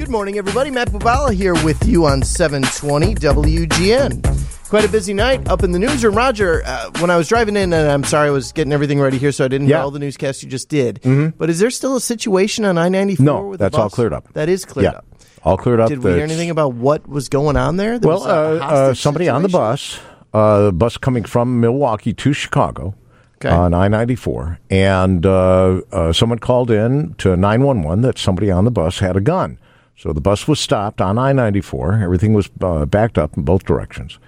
Good morning, everybody. Matt Bubala here with you on 720 WGN. Quite a busy night up in the newsroom. Roger, when I was driving in, and I'm sorry I was getting everything ready here, so I didn't hear all the newscasts you just did. Mm-hmm. But is there still a situation on I-94 No, with that's the bus? all cleared up. That is cleared up. All cleared up. Did we hear anything about what was going on there? Somebody on the bus coming from Milwaukee to Chicago on I-94, and someone called in to 911 that somebody on the bus had a gun. So the bus was stopped on I-94. Everything was backed up in both directions.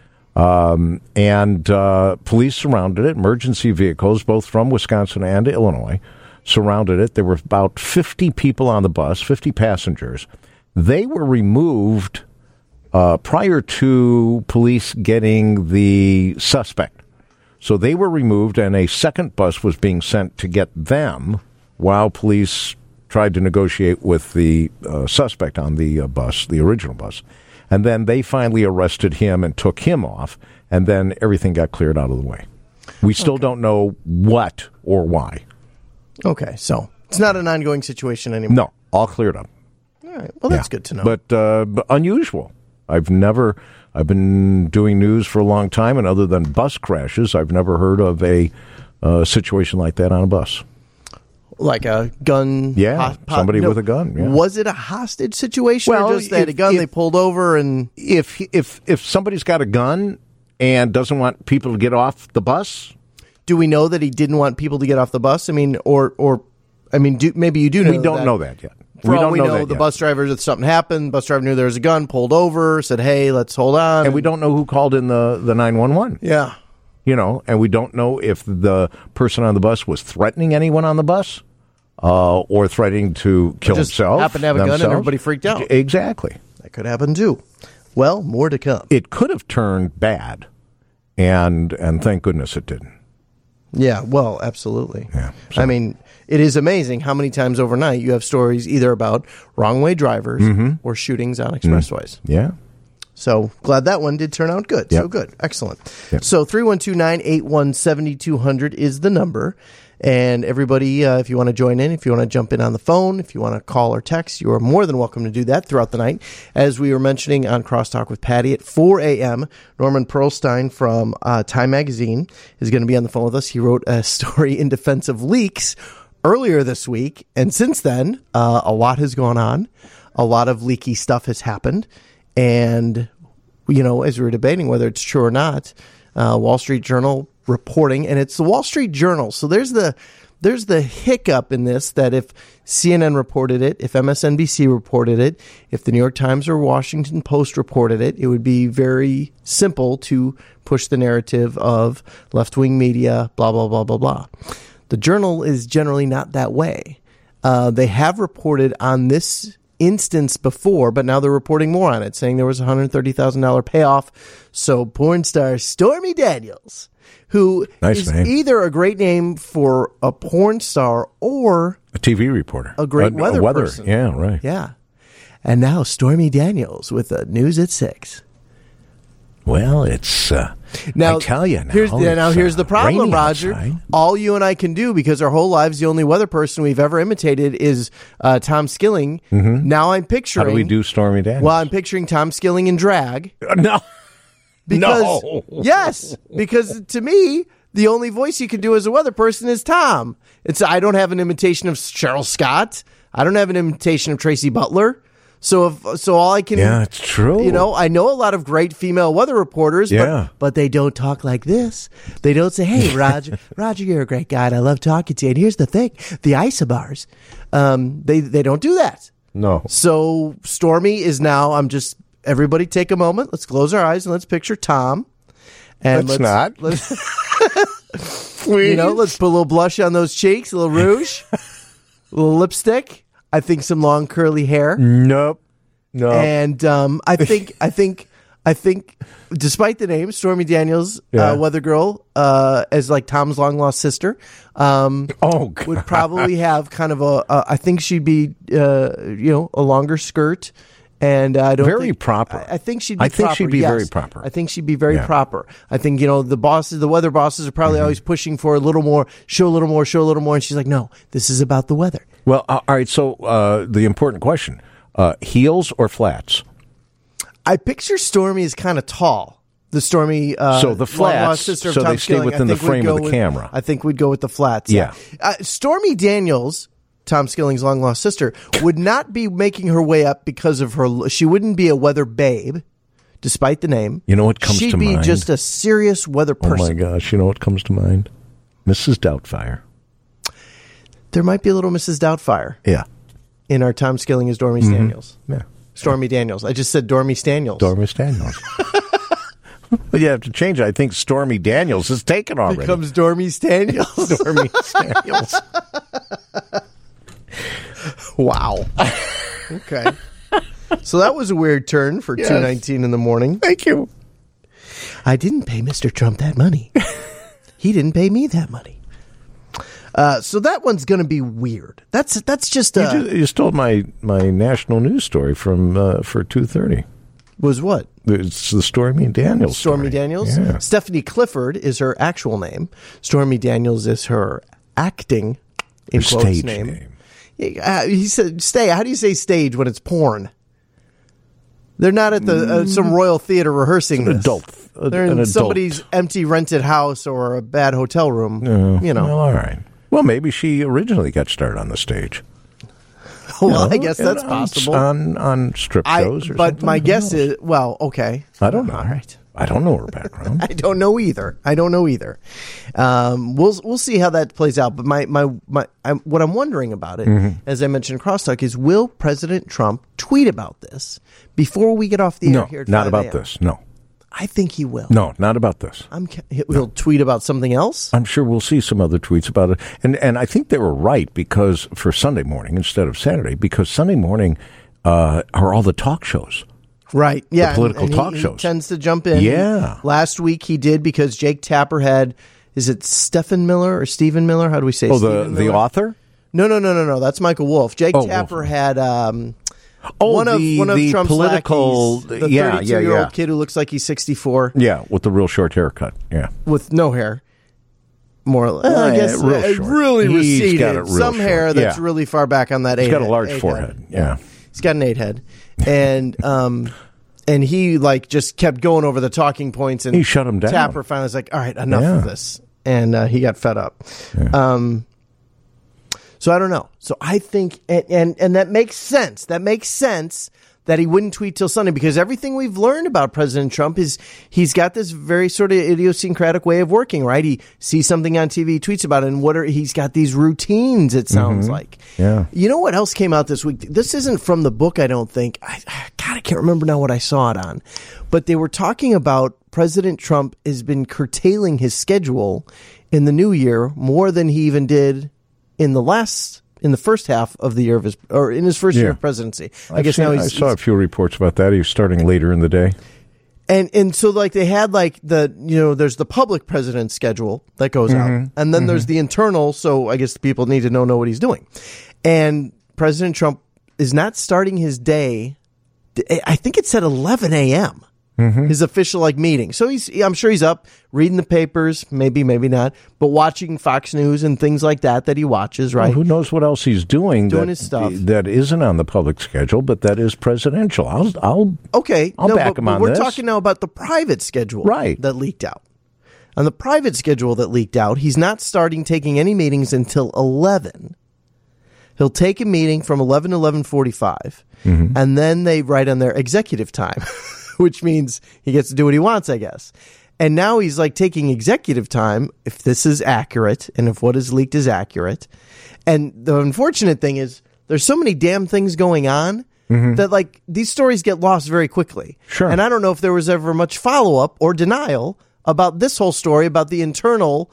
And police surrounded it. Emergency vehicles, both from Wisconsin and Illinois, surrounded it. There were about 50 people on the bus, 50 passengers. They were removed prior to police getting the suspect. So they were removed, and a second bus was being sent to get them while police tried to negotiate with the suspect on the bus, the original bus. And then they finally arrested him and took him off, and then everything got cleared out of the way. We still don't know what or why. Okay, so it's not an ongoing situation anymore. No, all cleared up. All right, well, that's good to know. But unusual. I've been doing news for a long time, and other than bus crashes, I've never heard of a situation like that on a bus. Like a gun? Yeah, somebody with a gun. Yeah. Was it a hostage situation, or just they had a gun, they pulled over? And If somebody's got a gun and doesn't want people to get off the bus? Do we know that he didn't want people to get off the bus? I mean, maybe you do know that. We don't know that yet. For all we know, the bus driver, if something happened, bus driver knew there was a gun, pulled over, said, hey, let's hold on. And we don't know who called in the 911. Yeah. And we don't know if the person on the bus was threatening anyone on the bus or threatening to kill himself. Happened to have a gun and everybody freaked out. Exactly. That could happen too. Well, more to come. It could have turned bad, and thank goodness it didn't. Yeah, well, absolutely. Yeah, I mean, it is amazing how many times overnight you have stories either about wrong-way drivers or shootings on expressways. Yeah. So glad that one did turn out good. Yep. So good. Excellent. Yep. So 312-981-7200 is the number. And everybody, if you want to join in, if you want to jump in on the phone, if you want to call or text, you are more than welcome to do that throughout the night. As we were mentioning on Crosstalk with Patty at 4 a.m., Norman Pearlstein from Time Magazine is going to be on the phone with us. He wrote a story in defense of leaks earlier this week. And since then, a lot has gone on. A lot of leaky stuff has happened. And, as we were debating whether it's true or not, Wall Street Journal reporting, and it's the Wall Street Journal. So there's the hiccup in this, that if CNN reported it, if MSNBC reported it, if the New York Times or Washington Post reported it, it would be very simple to push the narrative of left-wing media, blah, blah, blah, blah, blah. The Journal is generally not that way. They have reported on this instance before, but now they're reporting more on it, saying there was a $130,000 payoff. So porn star Stormy Daniels, who is either a great name for a porn star or a TV reporter, a great weather person. Yeah, right. Yeah. And now Stormy Daniels with the news at 6. Well, it's now. I tell you, here's the problem, Roger. Outside. All you and I can do, because our whole lives, the only weather person we've ever imitated is Tom Skilling. Mm-hmm. Now I'm picturing. How do we do Stormy Daniels? Well, I'm picturing Tom Skilling in drag. No. Because, yes, because to me, the only voice you can do as a weather person is Tom. I don't have an imitation of Cheryl Scott. I don't have an imitation of Tracy Butler. So all I can, yeah, it's true. I know a lot of great female weather reporters, but they don't talk like this. They don't say, "Hey, Roger, you're a great guy, and I love talking to you." And here's the thing: the isobars, they don't do that. No. So Stormy is now. Everybody take a moment. Let's close our eyes and let's picture Tom. And let's Please. Let's put a little blush on those cheeks, a little rouge, a little lipstick. I think some long curly hair. Nope. No. And I think, despite the name Stormy Daniels, weather girl, as like Tom's long lost sister, would probably have kind of I think she'd be, a longer skirt. And I don't very proper. I think she'd be. I think proper, she'd be yes. very proper. I think she'd be very proper. I think the weather bosses are probably always pushing for a little more, show a little more, and she's like, no, this is about the weather. Well, all right. So the important question: Heels or flats? I picture Stormy as kind of tall. The Stormy, so the flats, so Tom they stay Skilling, within the frame of the camera. I think we'd go with the flats. Yeah. Stormy Daniels, Tom Skilling's long lost sister, would not be making her way up because of her. She wouldn't be a weather babe, despite the name. You know what comes to mind? She'd be just a serious weather person. Oh my gosh! You know what comes to mind? Mrs. Doubtfire. There might be a little Mrs. Doubtfire. Yeah. In our Tom Skilling as Dormy Daniels. Yeah. Stormy Daniels. I just said Dormy Staniels. Dormy Daniels. But you have to change it. I think Stormy Daniels is taken already. Becomes Dormy Staniels. Dormy Daniels. Wow. Okay. So that was a weird turn for 2:19 in the morning. Thank you. I didn't pay Mr. Trump that money. He didn't pay me that money. So that one's going to be weird. That's just you stole my national news story from for 2:30. Was what? It's the Stormy Daniels. Stormy Daniels. Yeah. Stephanie Clifford is her actual name. Stormy Daniels is her acting in quotes stage name. He said, "Stay." How do you say stage when it's porn? They're not at the some Royal Theater rehearsing this. They're in somebody's empty rented house or a bad hotel room. You know. Well, all right. Well, maybe she originally got started on the stage. Well, I guess that's possible. On strip shows or but something. my guess is, well, okay. I don't know. All right. I don't know her background. I don't know either. We'll see how that plays out. But what I'm wondering about it, as I mentioned in Crosstalk, is will President Trump tweet about this before we get off the air here at 5 not about this. No. I think he will. No, not about this. He'll tweet about something else? I'm sure we'll see some other tweets about it. And I think they were right because for Sunday morning instead of Saturday, because Sunday morning are all the talk shows. Right. Yeah. The political talk shows. He tends to jump in. Yeah. Last week he did because Jake Tapper had, is it Stephen Miller or Stephen Miller? How do we say Oh, the author? No. That's Michael Wolff. Jake Tapper had one of Trump's political, lackeys, the 32-year-old kid who looks like he's 64. Yeah, with the real short haircut. Yeah. With no hair. More, I guess, really receded. Got it real some short. hair that's really far back on that. He's got a large forehead. Yeah. He's got an 8 head. And he just kept going over the talking points, and he shut him down. Tapper finally was like, all right, enough of this. And he got fed up. Yeah. So I don't know. So I think, and that makes sense. That makes sense that he wouldn't tweet till Sunday, because everything we've learned about President Trump is he's got this very sort of idiosyncratic way of working, right? He sees something on TV, he tweets about it, and he's got these routines, it sounds like. Yeah. You know what else came out this week? This isn't from the book, I don't think. I can't remember now what I saw it on. But they were talking about President Trump has been curtailing his schedule in the new year more than he even did in the first half of the year of in his first year of presidency. I saw a few reports about that. He was starting later in the day. And so they had there's the public president schedule that goes out, and then there's the internal. So I guess people need to know what he's doing. And President Trump is not starting his day. I think it said 11 a.m. His official meeting. So I'm sure he's up reading the papers, maybe not, but watching Fox News and things like that he watches, right? Well, who knows what else he's doing his stuff. That isn't on the public schedule, but that is presidential. I'll back him on this. We're talking now about the private schedule that leaked out. On the private schedule that leaked out, he's not taking any meetings until 11. He'll take a meeting from 11 to 11:45, and then they write on their executive time. Which means he gets to do what he wants, I guess. And now he's taking executive time, if this is accurate and if what is leaked is accurate. And the unfortunate thing is there's so many damn things going on that these stories get lost very quickly. Sure. And I don't know if there was ever much follow-up or denial about this whole story, about the internal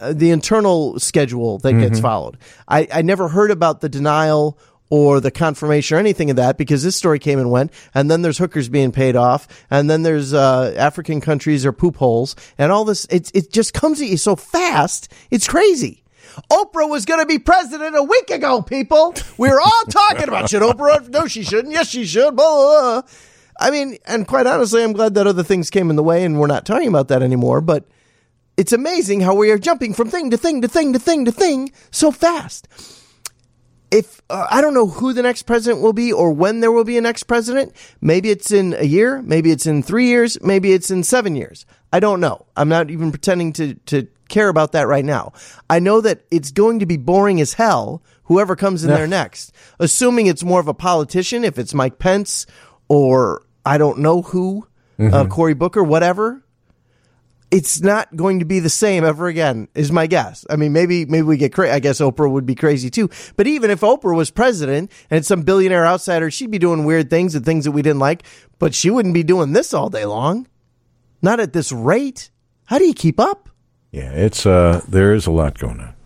schedule that gets followed. I never heard about the denial or the confirmation or anything of that, because this story came and went, and then there's hookers being paid off, and then there's African countries or poop holes, and all this. It just comes at you so fast, it's crazy. Oprah was going to be president a week ago, people. We were all talking about, should Oprah? No, she shouldn't. Yes, she should. Blah, blah, blah. I mean, and quite honestly, I'm glad that other things came in the way, and we're not talking about that anymore, but it's amazing how we are jumping from thing to thing to thing to thing to thing so fast. if I don't know who the next president will be or when there will be a next president. Maybe it's in a year. Maybe it's in 3 years. Maybe it's in 7 years. I don't know. I'm not even pretending to care about that right now. I know that it's going to be boring as hell, whoever comes in there next, assuming it's more of a politician, if it's Mike Pence or I don't know who, Cory Booker, whatever. It's not going to be the same ever again, is my guess. I mean, maybe we get crazy. I guess Oprah would be crazy too. But even if Oprah was president and some billionaire outsider, she'd be doing weird things and things that we didn't like, but she wouldn't be doing this all day long. Not at this rate. How do you keep up? Yeah, it's there is a lot going on.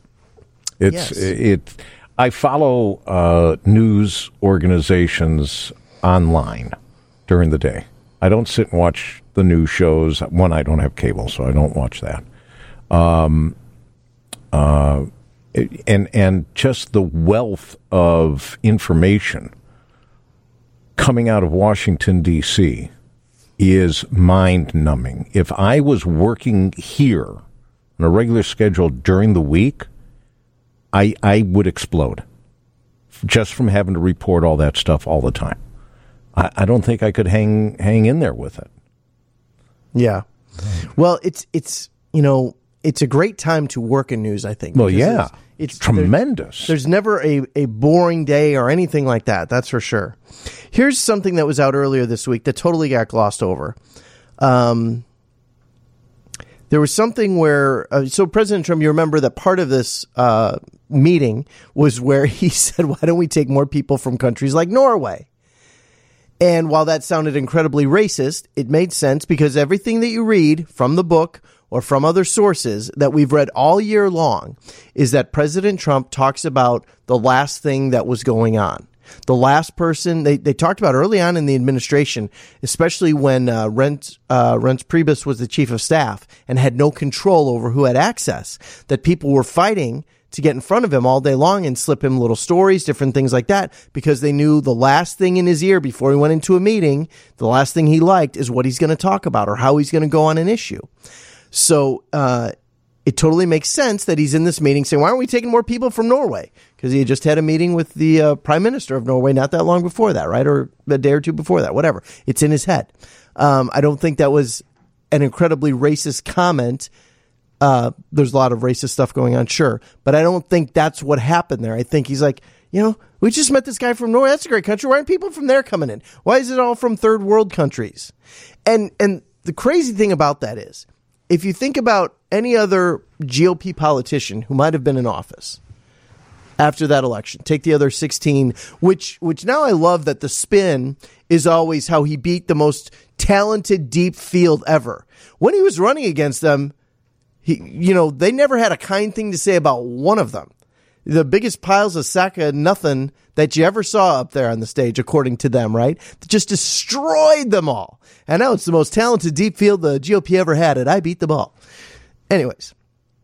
I follow news organizations online during the day. I don't sit and watch the news shows. One, I don't have cable, so I don't watch that. And just the wealth of information coming out of Washington, D.C. is mind-numbing. If I was working here on a regular schedule during the week, I would explode just from having to report all that stuff all the time. I don't think I could hang in there with it. Yeah. Well, it's a great time to work in news, I think. Well, yeah. It's tremendous. There's never a boring day or anything like that. That's for sure. Here's something that was out earlier this week that totally got glossed over. There was something where, so President Trump, you remember that part of this meeting was where he said, why don't we take more people from countries like Norway? And while that sounded incredibly racist, it made sense because everything that you read from the book or from other sources that we've read all year long is that President Trump talks about the last thing that was going on. The last person they talked about early on in the administration, especially when Reince Priebus was the chief of staff and had no control over who had access, that people were fighting to get in front of him all day long and slip him little stories, different things like that, because they knew the last thing in his ear before he went into a meeting, the last thing he liked is what he's going to talk about or how he's going to go on an issue. So it totally makes sense that he's in this meeting saying, why aren't we taking more people from Norway? Because he had just had a meeting with the prime minister of Norway not that long before that, right? Or a day or two before that, whatever. It's in his head. I don't think that was an incredibly racist comment. There's a lot of racist stuff going on, sure. But I don't think that's what happened there. I think he's like, we just met this guy from Norway. That's a great country. Why aren't people from there coming in? Why is it all from third world countries? And the crazy thing about that is, if you think about any other GOP politician who might have been in office after that election, take the other 16, which now I love that the spin is always how he beat the most talented deep field ever. When he was running against them, they never had a kind thing to say about one of them. The biggest piles of sack of nothing that you ever saw up there on the stage, according to them, right? Just destroyed them all. And now it's the most talented deep field the GOP ever had, and I beat them all. Anyways,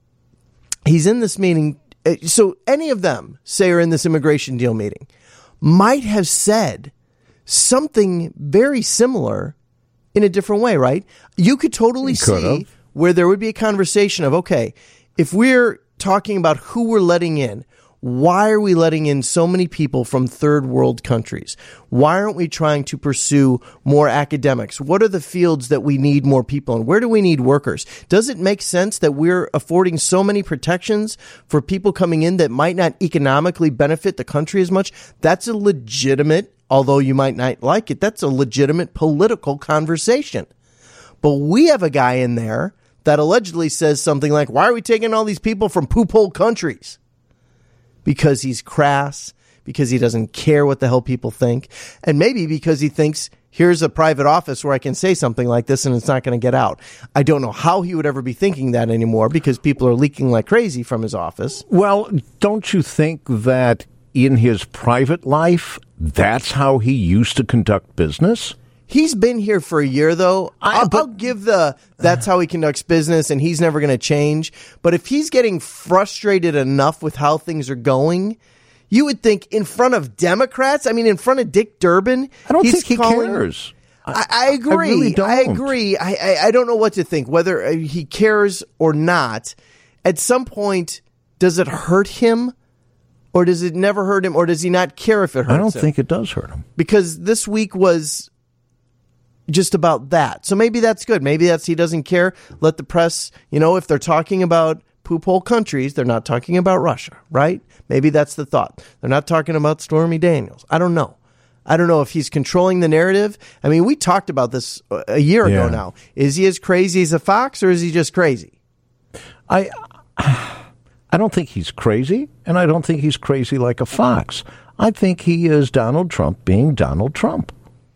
he's in this meeting. So any of them, say, are in this immigration deal meeting, might have said something very similar in a different way, right? You could totally see where there would be a conversation of, okay, if we're talking about who we're letting in, why are we letting in so many people from third world countries? Why aren't we trying to pursue more academics? What are the fields that we need more people in? Where do we need workers? Does it make sense that we're affording so many protections for people coming in that might not economically benefit the country as much? That's a legitimate, although you might not like it, that's a legitimate political conversation. But we have a guy in there that allegedly says something like, why are we taking all these people from poop hole countries? Because he's crass, because he doesn't care what the hell people think, and maybe because he thinks, here's a private office where I can say something like this and it's not going to get out. I don't know how he would ever be thinking that anymore because people are leaking like crazy from his office. Well, don't you think that in his private life, that's how he used to conduct business? He's been here for a year, though. I'll give that's how he conducts business, and he's never going to change. But if he's getting frustrated enough with how things are going, you would think in front of Democrats, in front of Dick Durbin, I don't think he cares. I agree. I really don't. I agree. I don't know what to think, whether he cares or not. At some point, does it hurt him Or does it never hurt him, or does he not care if it hurts him? I don't think it does hurt him. Because this week was just about that. So maybe that's good. Maybe that's he doesn't care. Let the press, if they're talking about poop hole countries, they're not talking about Russia, right? Maybe that's the thought. They're not talking about Stormy Daniels. I don't know. I don't know if he's controlling the narrative. I mean, we talked about this a year ago now. Is he as crazy as a fox, or is he just crazy? I don't think he's crazy, and I don't think he's crazy like a fox. I think he is Donald Trump being Donald Trump.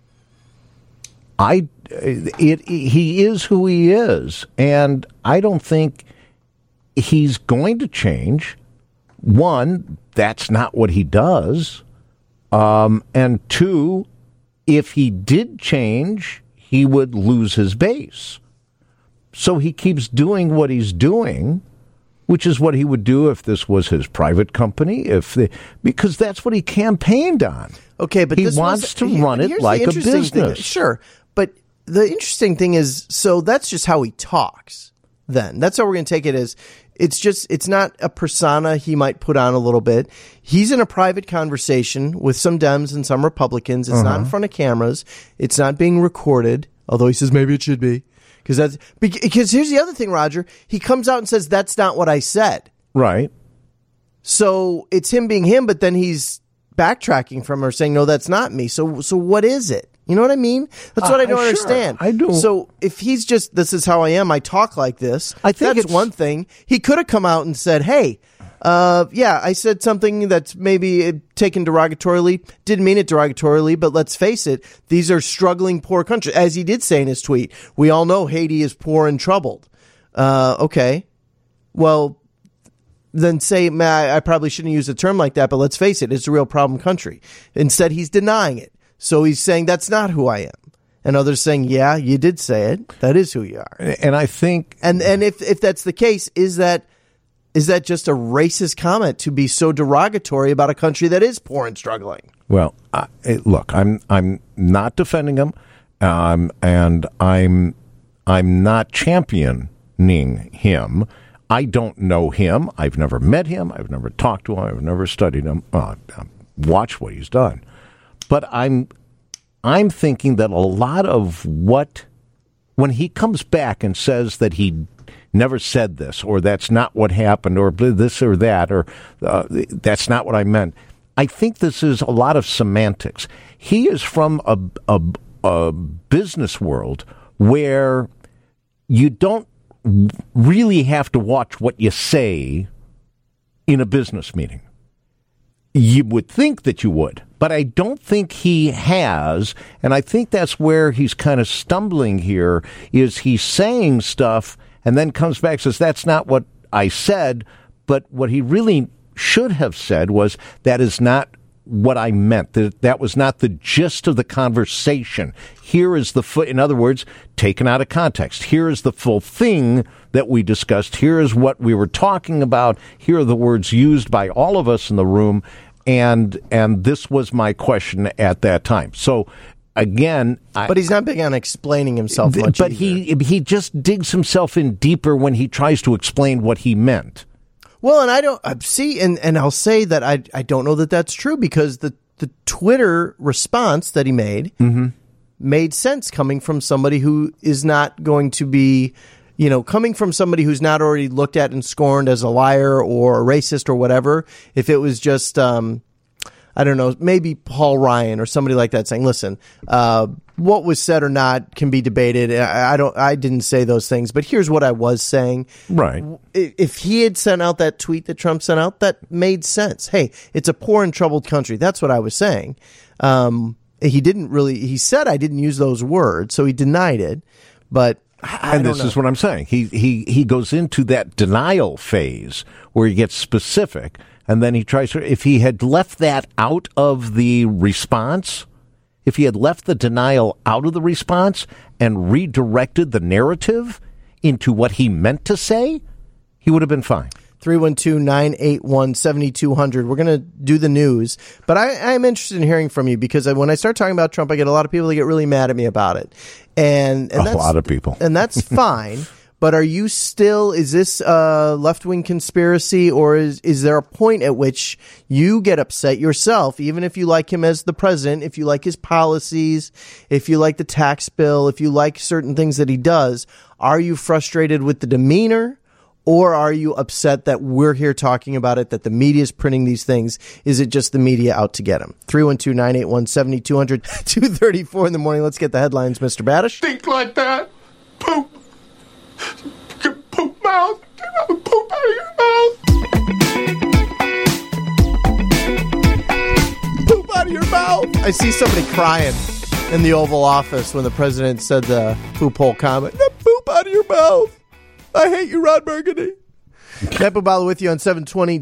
He is who he is, and I don't think he's going to change. One, that's not what he does. And two, if he did change, he would lose his base. So he keeps doing what he's doing, which is what he would do if this was his private company, because that's what he campaigned on. Okay, but he wants to run it like a business. Sure, but the interesting thing is, so that's just how he talks. Then that's how we're going to take it as. It's not a persona he might put on a little bit. He's in a private conversation with some Dems and some Republicans. It's not in front of cameras. It's not being recorded, although he says maybe it should be. Because here's the other thing, Roger. He comes out and says, that's not what I said. Right. So it's him being him, but then he's backtracking from her saying, no, that's not me. So what is it? You know what I mean? That's what I don't understand. I do. So if he's just, this is how I am, I talk like this, I think that's one thing. He could have come out and said, hey, I said something that's maybe taken derogatorily. Didn't mean it derogatorily, but let's face it, these are struggling poor countries. As he did say in his tweet, we all know Haiti is poor and troubled. Okay. Well, then say, I probably shouldn't use a term like that, but let's face it, it's a real problem country. Instead, he's denying it. So he's saying that's not who I am. And others saying, yeah, you did say it. That is who you are. And I think... And if that's the case, is that just a racist comment to be so derogatory about a country that is poor and struggling? Well, look, I'm not defending him, and I'm not championing him. I don't know him. I've never met him. I've never talked to him. I've never studied him. Watched what he's done. But I'm thinking that a lot of when he comes back and says that he never said this, or that's not what happened, or this or that, or that's not what I meant, I think this is a lot of semantics. He is from a business world where you don't really have to watch what you say in a business meeting. You would think that you would, but I don't think he has, and I think that's where he's kind of stumbling here, is he's saying stuff and then comes back and says, that's not what I said, but what he really should have said was, that is not what I meant. That was not the gist of the conversation. Here is in other words, taken out of context. Here is the full thing that we discussed. Here is what we were talking about. Here are the words used by all of us in the room. And this was my question at that time. So again, but he's not big on explaining himself much. But either. he just digs himself in deeper when he tries to explain what he meant. Well, and I don't see, and I'll say that I don't know that that's true, because the Twitter response that he made made sense coming from somebody who is not going to be, coming from somebody who's not already looked at and scorned as a liar or a racist or whatever. If it was just, I don't know, maybe Paul Ryan or somebody like that saying, listen, what was said or not can be debated. I didn't say those things, but here's what I was saying. Right. If he had sent out that tweet that Trump sent out, that made sense. Hey, it's a poor and troubled country. That's what I was saying. He said I didn't use those words, so he denied it, but this is what I'm saying. He goes into that denial phase where he gets specific, and then he tries to, if he had left that out of the response, if he had left the denial out of the response and redirected the narrative into what he meant to say, he would have been fine. 312-981-7200. We're going to do the news, but I'm interested in hearing from you, because when I start talking about Trump, I get a lot of people that get really mad at me about it. And a lot of people. And that's fine. But are you still, is this a left-wing conspiracy, or is there a point at which you get upset yourself, even if you like him as the president, if you like his policies, if you like the tax bill, if you like certain things that he does, are you frustrated with the demeanor? Or are you upset that we're here talking about it, that the media is printing these things? Is it just the media out to get him? 312-981-7200, 2:34 in the morning. Let's get the headlines, Mr. Badish. Think like that. Poop. Poop mouth. Poop out of your mouth. Poop out of your mouth. I see somebody crying in the Oval Office when the president said the poop hole comment. The poop out of your mouth. I hate you, Ron Burgundy. Matt Bubala with you on 720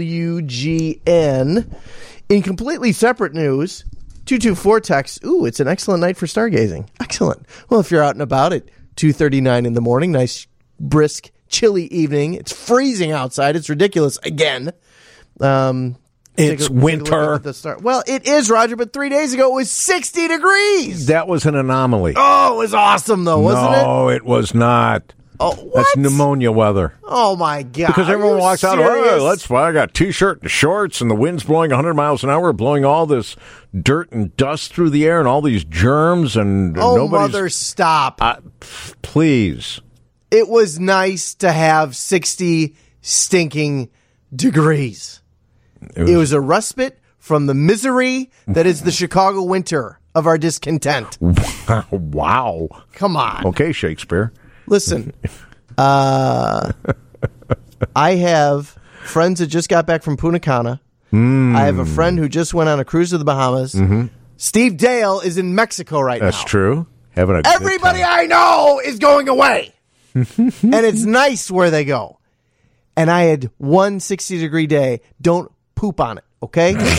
WGN. In completely separate news, 224 text, ooh, it's an excellent night for stargazing. Excellent. Well, if you're out and about at 2:39 in the morning, nice, brisk, chilly evening. It's freezing outside. It's ridiculous again. It's winter. Well, it is, Roger, but 3 days ago it was 60 degrees. That was an anomaly. Oh, it was awesome, though, wasn't it? No, it was not. Oh, what? That's pneumonia weather. Oh, my God. Because everyone walks out, serious? I got a T-shirt and shorts, and the wind's blowing 100 miles an hour, blowing all this dirt and dust through the air and all these germs. And mother, stop. Please. It was nice to have 60 stinking degrees. It was a respite from the misery that is the Chicago winter of our discontent. Wow. Come on. Okay, Shakespeare. Listen, I have friends that just got back from Punta Cana. I have a friend who just went on a cruise to the Bahamas. Mm-hmm. Steve Dale is in Mexico right now. That's true. Having a Everybody I know is going away. And it's nice where they go. And I had one 60-degree day. Don't poop on it, okay?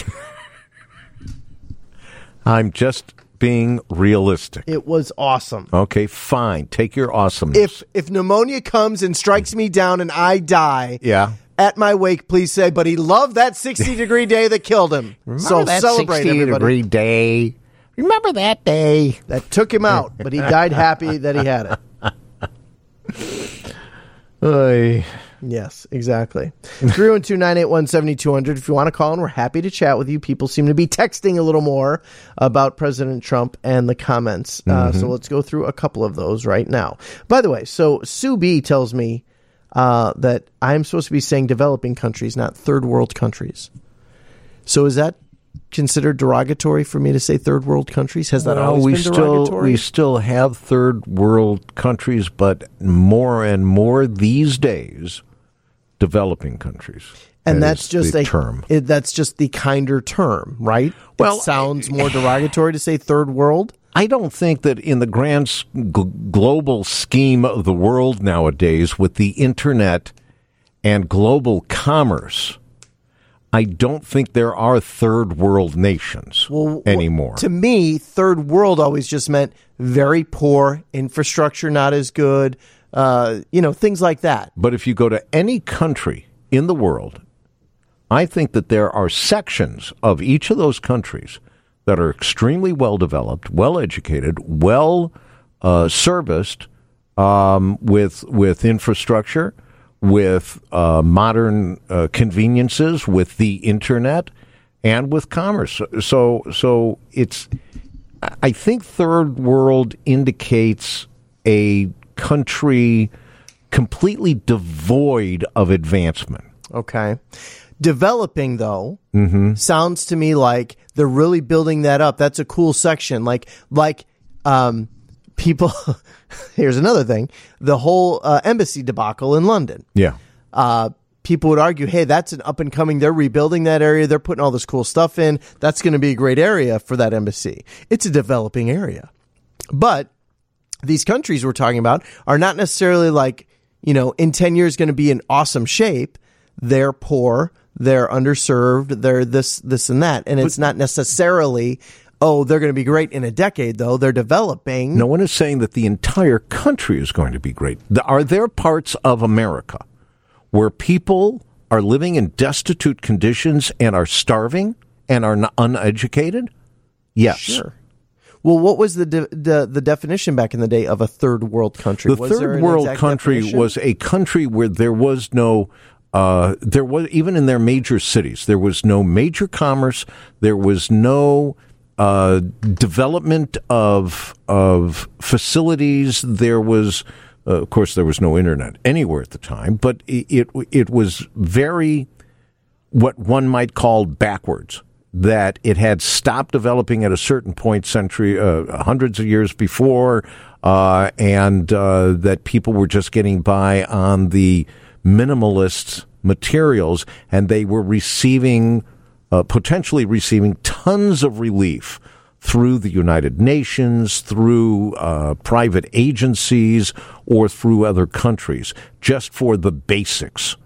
I'm just being realistic. It was awesome. Okay, fine. Take your awesomeness. If pneumonia comes and strikes me down and I die, at my wake, please say, but he loved that 60-degree day that killed him. So that celebrate 60-degree day. Remember that day. That took him out, but he died happy that he had it. Yes, exactly. 312-981-7200. If you want to call in, we're happy to chat with you. People seem to be texting a little more about President Trump and the comments. So let's go through a couple of those right now. By the way, so Sue B tells me that I'm supposed to be saying developing countries, not third world countries. So is that considered derogatory for me to say third world countries? Has that always been derogatory? We still have third world countries, but more and more these days, developing countries. And that's just the term. That's just the kinder term, right? Well, it sounds more derogatory to say third world. I don't think that in the grand global scheme of the world nowadays, with the internet and global commerce, I don't think there are third world nations anymore. To me, third world always just meant very poor, infrastructure not as good, things like that. But if you go to any country in the world, I think that there are sections of each of those countries that are extremely well developed, well educated, well serviced with infrastructure, with modern conveniences, with the internet, and with commerce. So it's. I think third world indicates a country completely devoid of advancement. Okay. Developing, though, sounds to me like they're really building that up. That's a cool section. Like people. Here's another thing: the whole embassy debacle in London. Yeah. People would argue, hey, that's an up and coming. They're rebuilding that area. They're putting all this cool stuff in. That's going to be a great area for that embassy. It's a developing area, but these countries we're talking about are not necessarily like, in 10 years going to be in awesome shape. They're poor. They're underserved. They're this and that. And it's not necessarily, they're going to be great in a decade, though. They're developing. No one is saying that the entire country is going to be great. Are there parts of America where people are living in destitute conditions and are starving and are uneducated? Yes. Sure. Well, what was the definition back in the day of a third world country? The third world country was a country where there was no, even in their major cities, there was no major commerce, there was no development of facilities, there was, of course, there was no internet anywhere at the time, but it was very, what one might call backwards. That it had stopped developing at a certain point hundreds of years before, and that people were just getting by on the minimalist materials, and they were potentially receiving tons of relief through the United Nations, through private agencies, or through other countries, just for the basics.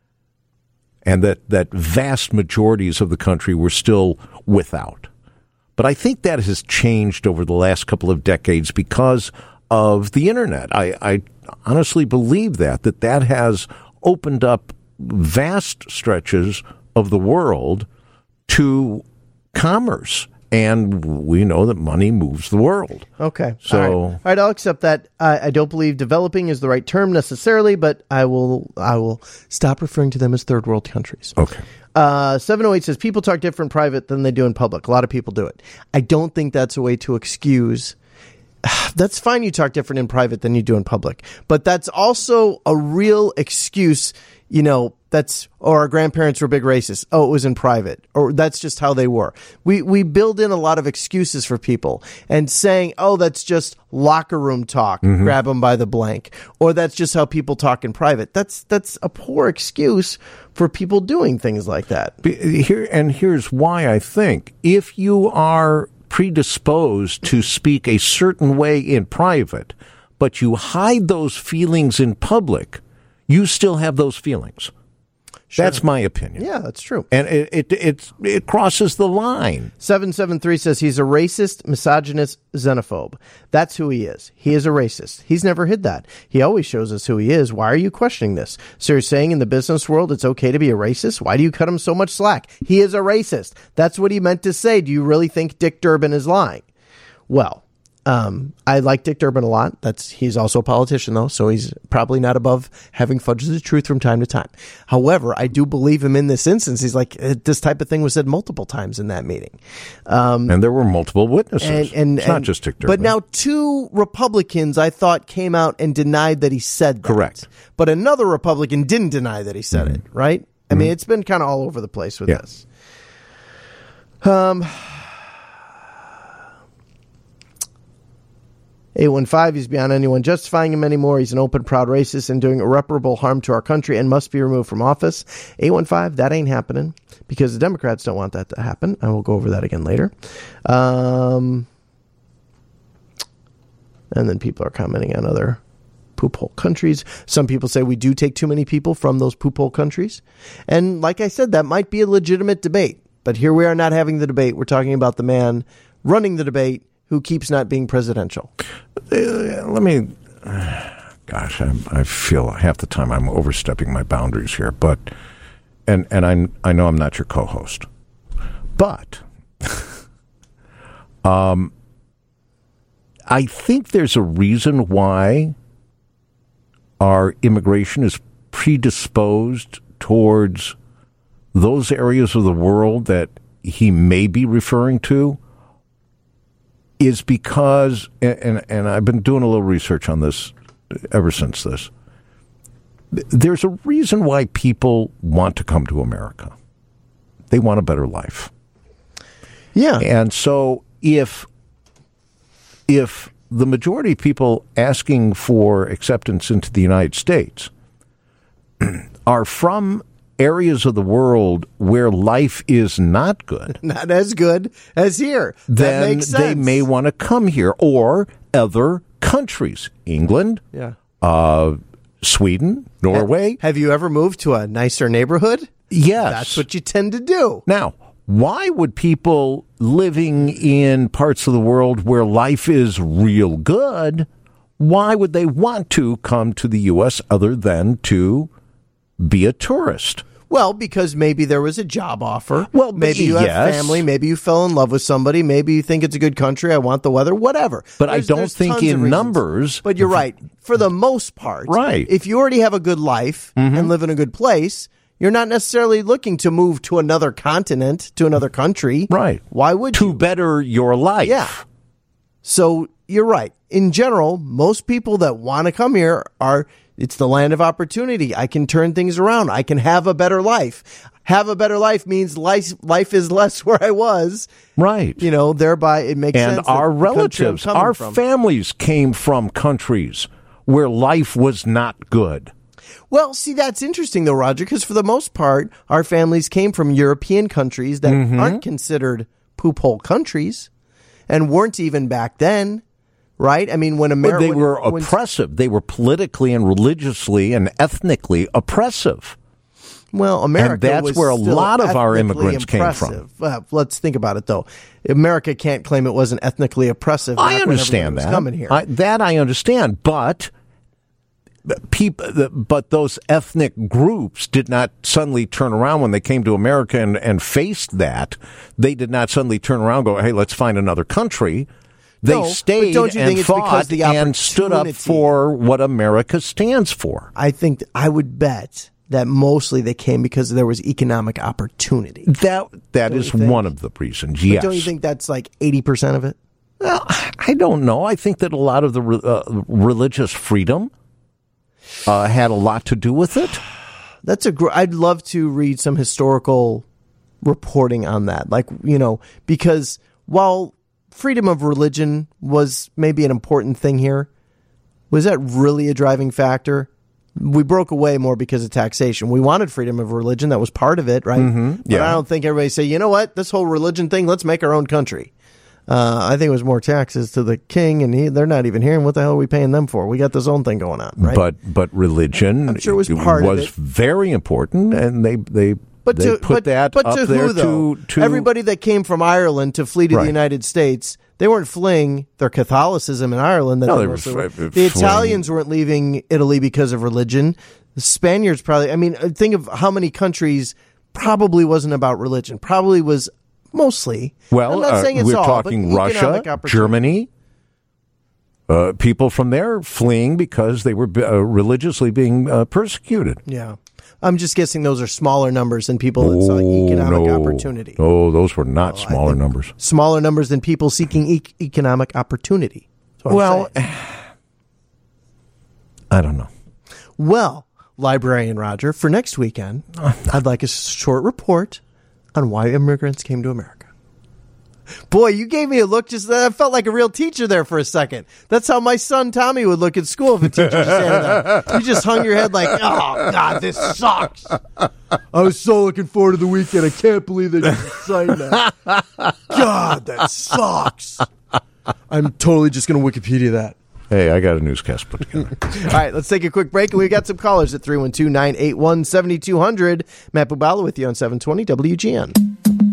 And that vast majorities of the country were still without. But I think that has changed over the last couple of decades because of the Internet. I honestly believe that has opened up vast stretches of the world to commerce. And we know that money moves the world. Okay. So, all right, I'll accept that. I don't believe developing is the right term necessarily, but I will stop referring to them as third world countries. Okay. 708 says, people talk different private than they do in public. A lot of people do it. I don't think that's a way to excuse. That's fine you talk different in private than you do in public. But that's also a real excuse, our grandparents were big racists. Oh, it was in private. Or that's just how they were. We build in a lot of excuses for people and saying, oh, that's just locker room talk. Mm-hmm. Grab them by the blank. Or that's just how people talk in private. That's a poor excuse for people doing things like that. Here's why I think. If you are predisposed to speak a certain way in private, but you hide those feelings in public, you still have those feelings. Sure. That's my opinion. Yeah, that's true. And it crosses the line. 773 says he's a racist, misogynist, xenophobe. That's who he is. He is a racist. He's never hid that. He always shows us who he is. Why are you questioning this? So you're saying in the business world it's okay to be a racist? Why do you cut him so much slack? He is a racist. That's what he meant to say. Do you really think Dick Durbin is lying? Well, I like Dick Durbin a lot. He's also a politician, though, so he's probably not above having fudges of the truth from time to time. However, I do believe him in this instance. He's like, this type of thing was said multiple times in that meeting. And there were multiple witnesses. It's not just Dick Durbin. But now 2 Republicans, I thought, came out and denied that he said that. Correct. But another Republican didn't deny that he said it, right? I mean, it's been kind of all over the place with this. 815, he's beyond anyone justifying him anymore. He's an open, proud racist and doing irreparable harm to our country and must be removed from office. 815, that ain't happening because the Democrats don't want that to happen. I will go over that again later. And then people are commenting on other poop hole countries. Some people say we do take too many people from those poop hole countries. And like I said, that might be a legitimate debate. But here we are not having the debate. We're talking about the man running the debate who keeps not being presidential. I feel half the time I'm overstepping my boundaries here, but and I know I'm not your co-host, but I think there's a reason why our immigration is predisposed towards those areas of the world that he may be referring to. Is because, and I've been doing a little research on this ever since this, there's a reason why people want to come to America. They want a better life. Yeah. And so if the majority of people asking for acceptance into the United States are from areas of the world where life is not good. Not as good as here. That then makes sense. They may want to come here or other countries. England, Sweden, Norway. Have you ever moved to a nicer neighborhood? Yes. That's what you tend to do. Now, why would people living in parts of the world where life is real good, why would they want to come to the U.S. other than to be a tourist? Well, because maybe there was a job offer. Well, maybe you have family. Maybe you fell in love with somebody. Maybe you think it's a good country. I want the weather. Whatever. But I don't think in numbers. But you're right. For the most part, right. If you already have a good life and live in a good place, you're not necessarily looking to move to another continent, to another country. Right. Why would you? To better your life. Yeah. So you're right. In general, most people that want to come here it's the land of opportunity. I can turn things around. I can have a better life. Have a better life means life is less where I was. Right. Thereby it makes sense. And our relatives, our families came from countries where life was not good. Well, see, that's interesting, though, Roger, because for the most part, our families came from European countries that aren't considered poop hole countries and weren't even back then. Right? I mean, when America... They were oppressive. They were politically and religiously and ethnically oppressive. Well, America and that's was that still lot of our immigrants impressive. Came from. Let's think about it, though. America can't claim it wasn't ethnically oppressive. I understand that. Coming here. That I understand, but those ethnic groups did not suddenly turn around when they came to America and faced that. They did not suddenly turn around and go, hey, let's find another country. They stayed and fought and stood up for what America stands for. I would bet that mostly they came because there was economic opportunity. That is one of the reasons, yes. But don't you think that's like 80% of it? Well, I don't know. I think that a lot of the religious freedom had a lot to do with it. I'd love to read some historical reporting on that. Because while freedom of religion was maybe an important thing here, was that really a driving factor? We broke away more because of taxation. We wanted freedom of religion. That was part of it, right? Yeah. But I don't think everybody say, you know what, this whole religion thing, let's make our own country. I think it was more taxes to the king, and they're not even here. And what the hell are we paying them for? We got this own thing going on, right? But religion I'm sure was part of it. Very important, and they put that up to there who, though? To everybody that came from Ireland to flee to the United States. They weren't fleeing their Catholicism in Ireland. The Italians weren't leaving Italy because of religion. The Spaniards probably. I mean, think of how many countries probably wasn't about religion. Probably was mostly. Well, I'm not saying it's we're all, talking Russia, Germany. People from there fleeing because they were religiously being persecuted. Yeah. I'm just guessing those are smaller numbers than people that saw economic opportunity. Oh, those were not smaller numbers. Smaller numbers than people seeking economic opportunity. Well, I don't know. Well, Librarian Roger, for next weekend, I'd like a short report on why immigrants came to America. Boy, you gave me a look. I felt like a real teacher there for a second. That's how my son Tommy would look at school if a teacher just standing there. You just hung your head like, oh, God, this sucks. I was so looking forward to the weekend. I can't believe they just signed that. God, that sucks. I'm totally just going to Wikipedia that. Hey, I got a newscast put together. All right, let's take a quick break. And we've got some callers at 312-981-7200. Matt Bubala with you on 720 WGN.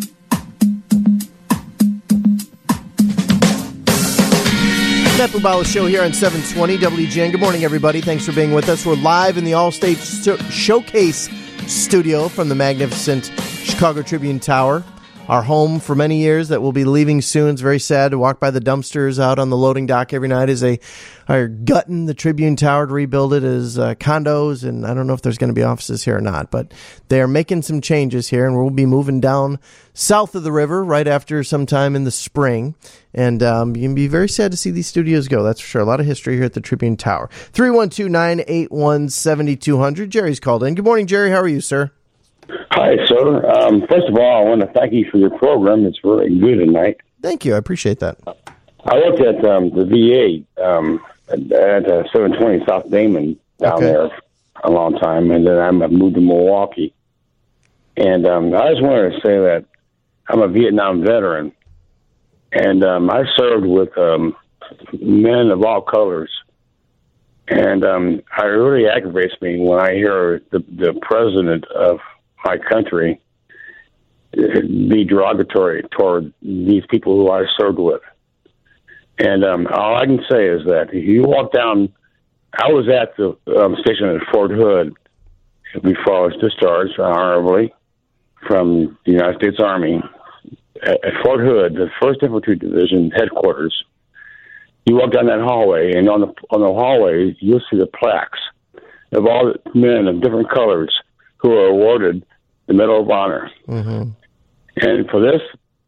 Matt Bubala Show here on 720 WGN. Good morning, everybody. Thanks for being with us. We're live in the All-State Showcase studio from the magnificent Chicago Tribune Tower, our home for many years that will be leaving soon. It's very sad to walk by the dumpsters out on the loading dock every night as they are gutting the Tribune Tower to rebuild it as condos, and I don't know if there's going to be offices here or not, but they are making some changes here, and we'll be moving down south of the river right after sometime in the spring, and you can be very sad to see these studios go, that's for sure. A lot of history here at the Tribune Tower. 312-981-7200. Jerry's called in. Good morning, Jerry. How are you, sir? Hi, sir. First of all, I want to thank you for your program. It's very good tonight. Thank you. I appreciate that. I worked at the VA at 720 South Damon down there a long time, and then I moved to Milwaukee. And I just wanted to say that I'm a Vietnam veteran, and I served with men of all colors. And it really aggravates me when I hear the president of my country be derogatory toward these people who I served with. And all I can say is that if you walk down, I was at the station at Fort Hood, before I was discharged honorably from the United States Army at Fort Hood, the 1st Infantry Division headquarters. You walk down that hallway, and on the hallway, you'll see the plaques of all the men of different colors who are awarded the Medal of Honor. Mm-hmm. And for this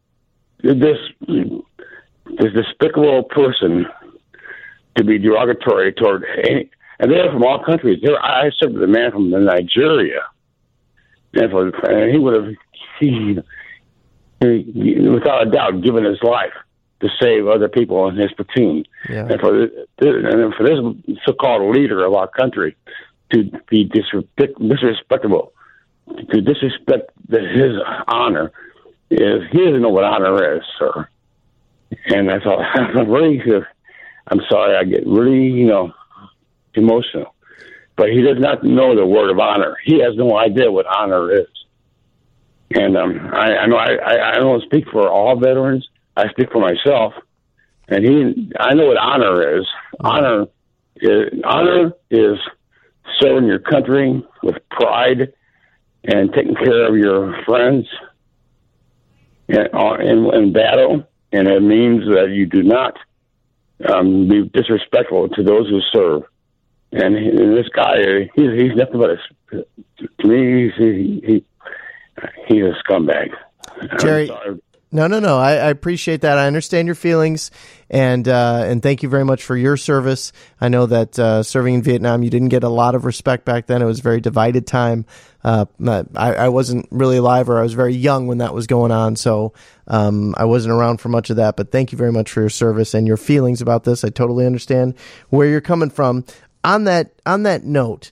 despicable person to be derogatory toward any, and they're from all countries. I served with a man from Nigeria, and he would have, without a doubt, given his life to save other people in his platoon. Yeah. And for this so-called leader of our country to be disrespectful, to disrespect his honor, he doesn't know what honor is, sir. And I thought, I'm sorry, I get really, emotional. But he does not know the word of honor. He has no idea what honor is. And I know I don't speak for all veterans. I speak for myself. And I know what honor is. Honor is serving your country with pride and taking care of your friends in battle. And it means that you do not be disrespectful to those who serve. And this guy, he's nothing but to me, he's a scumbag. Jerry, no. I appreciate that. I understand your feelings, and thank you very much for your service. I know that serving in Vietnam, you didn't get a lot of respect back then. It was a very divided time. I wasn't really alive, or I was very young when that was going on, so I wasn't around for much of that. But thank you very much for your service and your feelings about this. I totally understand where you're coming from. On that note,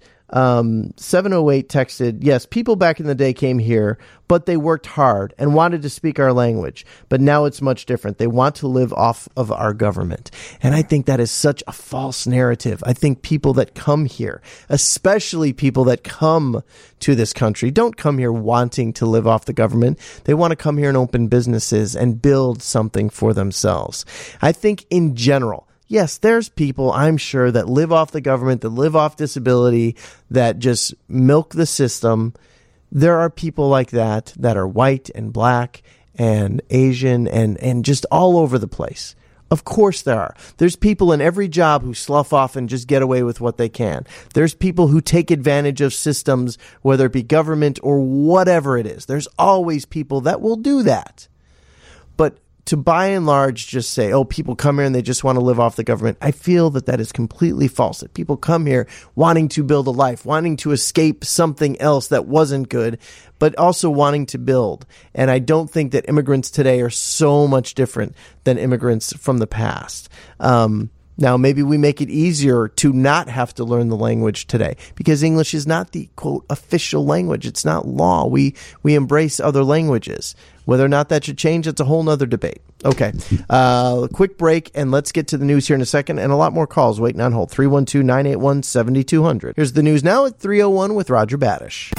708 texted, yes, people back in the day came here, but they worked hard and wanted to speak our language. But now it's much different. They want to live off of our government. And I think that is such a false narrative. I think people that come here, especially people that come to this country, don't come here wanting to live off the government. They want to come here and open businesses and build something for themselves. I think in general, yes, there's people, I'm sure, that live off the government, that live off disability, that just milk the system. There are people like that are white and black and Asian and just all over the place. Of course there are. There's people in every job who slough off and just get away with what they can. There's people who take advantage of systems, whether it be government or whatever it is. There's always people that will do that. But to by and large just say, oh, people come here and they just want to live off the government, I feel that is completely false. That people come here wanting to build a life, wanting to escape something else that wasn't good, but also wanting to build. And I don't think that immigrants today are so much different than immigrants from the past. Now, maybe we make it easier to not have to learn the language today because English is not the, quote, official language. It's not law. We embrace other languages. Whether or not that should change, it's a whole nother debate. Okay. Quick break, and let's get to the news here in a second, and a lot more calls waiting on hold. 312-981-7200. Here's the news now at 3:01 with Roger Badish.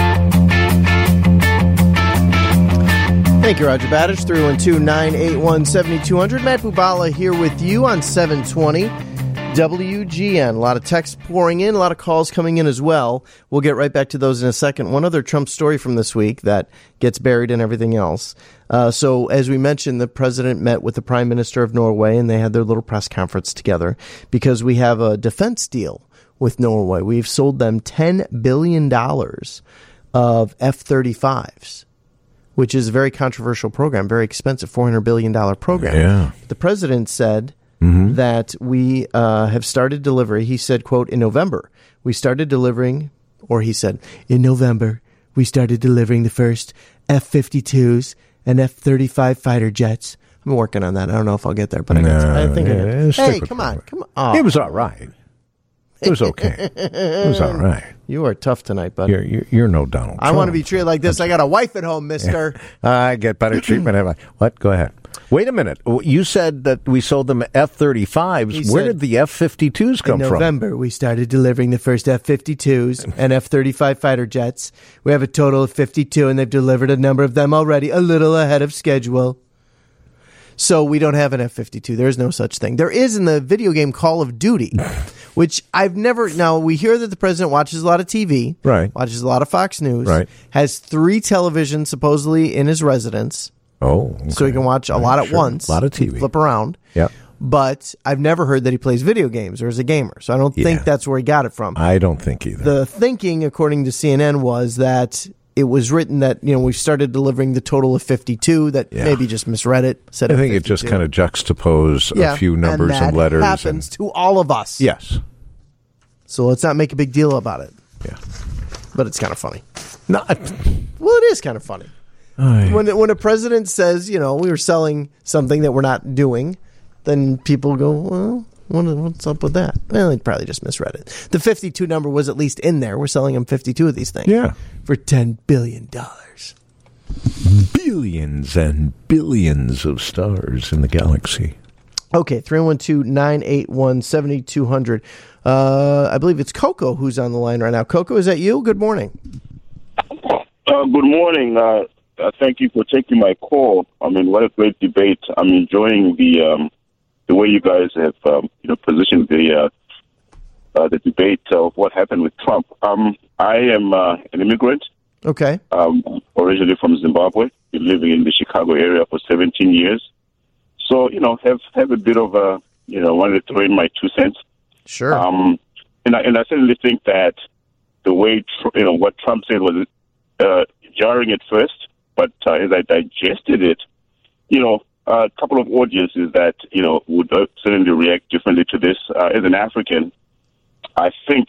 Thank you, Roger Badish. 312-981-7200. Matt Bubala here with you on 720 WGN. A lot of texts pouring in, a lot of calls coming in as well. We'll get right back to those in a second. One other Trump story from this week that gets buried in everything else. So as we mentioned, the president met with the prime minister of Norway, and they had their little press conference together because we have a defense deal with Norway. We've sold them $10 billion of F-35s. Which is a very controversial program, very expensive, $400 billion program. Yeah. The president said that we have started delivery. He said, quote, in November, we started delivering, or he said, in November, we started delivering the first F-52s and F-35 fighter jets. I'm working on that. I don't know if I'll get there, but I think I did. Hey, come on. Oh. It was all right. It was okay. It was all right. You are tough tonight, buddy. You're no Donald Trump. I want to be treated like this. I got a wife at home, mister. I get better treatment. What? Go ahead. Wait a minute. You said that we sold them F-35s. Where did the F-52s come from? In November, we started delivering the first F-52s and F-35 fighter jets. We have a total of 52, and they've delivered a number of them already, a little ahead of schedule. So we don't have an F-52. There's no such thing. There is in the video game Call of Duty, which I've never. Now, we hear that the president watches a lot of TV, right? Watches a lot of Fox News, right? Has 3 televisions supposedly in his residence. Oh, okay. So he can watch a lot at once. A lot of TV. Flip around. Yeah. But I've never heard that he plays video games or is a gamer. So I don't think that's where he got it from. I don't think either. The thinking, according to CNN, was that it was written that, we started delivering the total of 52, that maybe just misread it. I think it just kind of juxtapose a few numbers and letters. That happens to all of us. Yes. So let's not make a big deal about it. Yeah. But it's kind of funny. Well, it is kind of funny. When a president says, we were selling something that we're not doing, then people go, well, what's up with that? Well, they probably just misread it. The 52 number was at least in there. We're selling them 52 of these things. Yeah. For $10 billion. Billions and billions of stars in the galaxy. Okay, 312-981-7200. I believe it's Coco who's on the line right now. Coco, is that you? Good morning. Good morning. Thank you for taking my call. I mean, what a great debate. I'm enjoying the way you guys have positioned the debate of what happened with Trump. I am an immigrant. Okay. Originally from Zimbabwe, been living in the Chicago area for 17 years. So have a bit of wanted to throw in my 2 cents. Sure. And I certainly think that the way what Trump said was jarring at first, but as I digested it, a couple of audiences that would certainly react differently to this. As an African, I think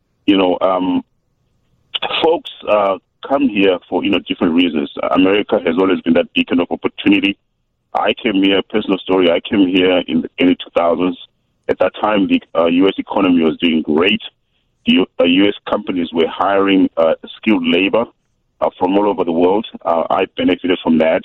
folks come here for different reasons. America has always been that beacon of opportunity. I came here, personal story. I came here in the early 2000s. At that time, the U.S. economy was doing great. The U.S. companies were hiring skilled labor from all over the world. I benefited from that.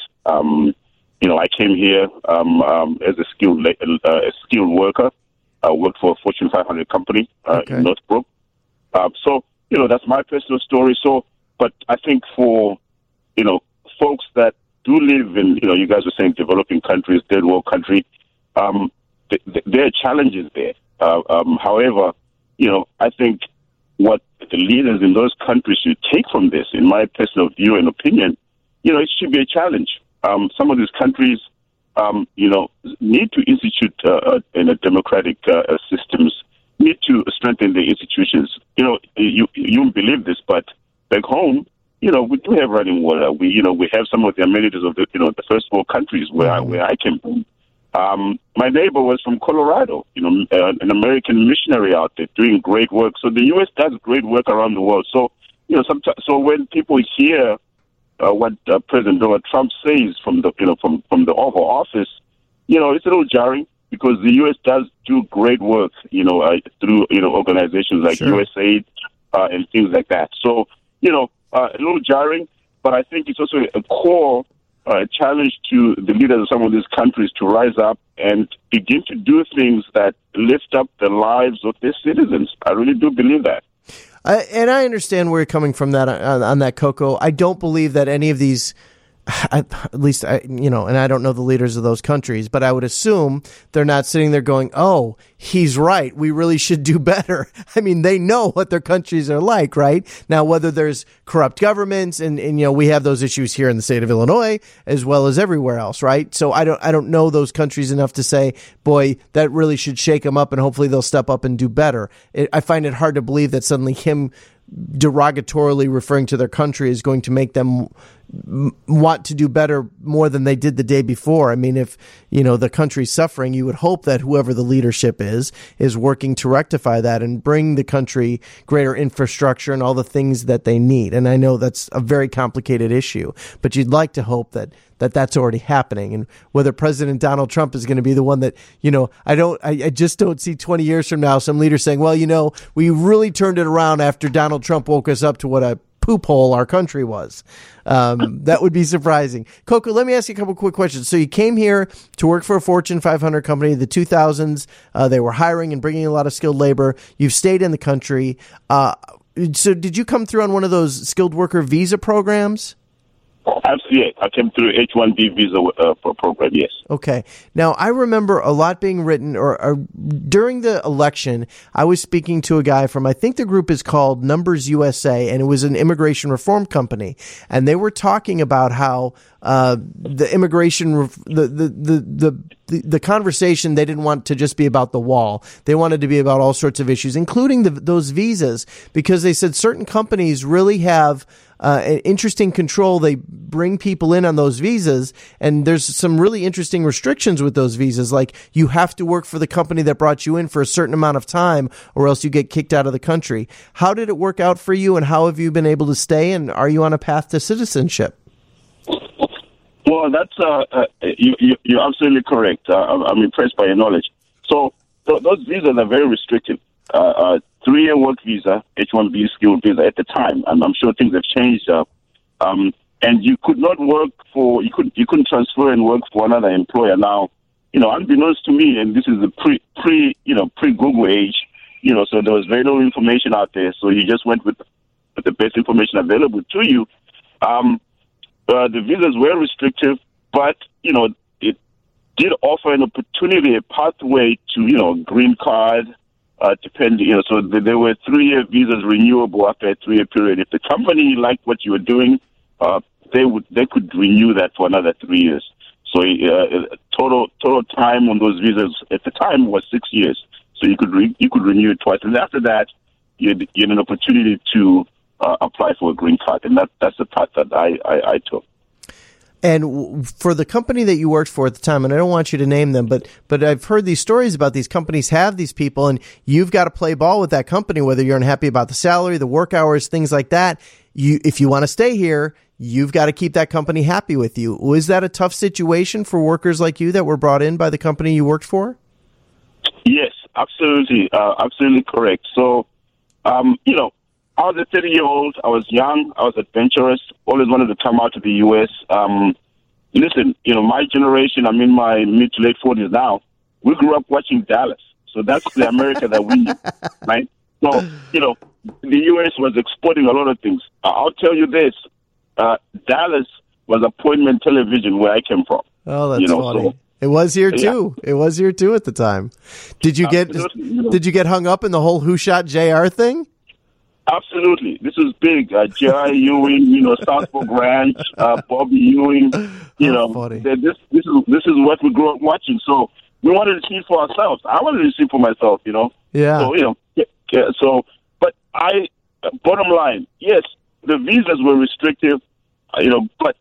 I came here as a skilled worker. I worked for a Fortune 500 company in Northbrook. So that's my personal story. So, but I think for folks that do live in you guys were saying developing countries, third world country, there are challenges there. However, I think what the leaders in those countries should take from this, in my personal view and opinion, it should be a challenge. Some of these countries, need to institute democratic systems, need to strengthen the institutions. You won't believe this, but back home, we do have running water. We have some of the amenities of the first world countries where I came from. My neighbor was from Colorado, an American missionary out there doing great work. So the U.S. does great work around the world. So, so when people hear what President Donald Trump says from the Oval Office, it's a little jarring because the U.S. does do great work, through, organizations like USAID and things like that. So, a little jarring, but I think it's also a core challenge to the leaders of some of these countries to rise up and begin to do things that lift up the lives of their citizens. I really do believe that. And I understand where you're coming from that on that, Coco. I don't believe that any of these, at least, and I don't know the leaders of those countries, but I would assume they're not sitting there going, oh, he's right, we really should do better. I mean, they know what their countries are like, right? Now, whether there's corrupt governments and we have those issues here in the state of Illinois as well as everywhere else, right? So I don't know those countries enough to say, boy, that really should shake them up and hopefully they'll step up and do better. I find it hard to believe that suddenly him derogatorily referring to their country is going to make them want to do better more than they did the day before. I mean, if, the country's suffering, you would hope that whoever the leadership is working to rectify that and bring the country greater infrastructure and all the things that they need. And I know that's a very complicated issue, but you'd like to hope that that's already happening. And whether President Donald Trump is going to be the one that, I just don't see 20 years from now some leader saying, well, we really turned it around after Donald Trump woke us up to what a poop hole our country was. That would be surprising. Coco, let me ask you a couple quick questions. So you came here to work for a Fortune 500 company, the 2000s. They were hiring and bringing a lot of skilled labor. You've stayed in the country. So did you come through on one of those skilled worker visa programs? Absolutely. I came through H-1B visa program, yes. Okay. Now, I remember a lot being written, or during the election, I was speaking to a guy from, I think the group is called Numbers USA, and it was an immigration reform company. And they were talking about how the immigration, the conversation, they didn't want to just be about the wall. They wanted to be about all sorts of issues, including those visas, because they said certain companies really have an interesting control. They bring people in on those visas, and there's some really interesting restrictions with those visas. Like, you have to work for the company that brought you in for a certain amount of time, or else you get kicked out of the country. How did it work out for you, and how have you been able to stay, and are you on a path to citizenship? Well, that's you're absolutely correct. I'm impressed by your knowledge. So those visas are very restrictive. 3-year work visa, H-1B skilled visa at the time, and I'm sure things have changed. And you could not work for, you couldn't transfer and work for another employer. Now, unbeknownst to me, and this is the pre-Google age, so there was very little information out there. So you just went with the best information available to you. The visas were restrictive, but, it did offer an opportunity, a pathway to, green card, depending, so there were 3-year visas renewable after a 3-year period. If the company liked what you were doing, they could renew that for another 3 years. So total time on those visas at the time was 6 years. So you could renew it twice, and after that, you had an opportunity to apply for a green card, and that's the path that I took. And for the company that you worked for at the time, and I don't want you to name them, but I've heard these stories about these companies have these people, and you've got to play ball with that company, whether you're unhappy about the salary, the work hours, things like that. If you want to stay here, you've got to keep that company happy with you. Was that a tough situation for workers like you that were brought in by the company you worked for? Yes, absolutely. Absolutely correct. So, I was a 30-year-old. I was young. I was adventurous. Always wanted to come out to the U.S. Listen, my generation, I'm in my mid to late 40s now. We grew up watching Dallas. So that's the America that we knew, right? So, the U.S. was exporting a lot of things. I'll tell you this. Dallas was appointment television where I came from. Oh, that's funny. So, it was here too. Yeah. It was here too at the time. Did you get hung up in the whole Who Shot JR thing? Absolutely. This is big. J.I. Ewing, Southport Ranch, Bobby Ewing, this is what we grew up watching. So we wanted to see for ourselves. I wanted to see for myself, Yeah. So, but bottom line, yes, the visas were restrictive, but,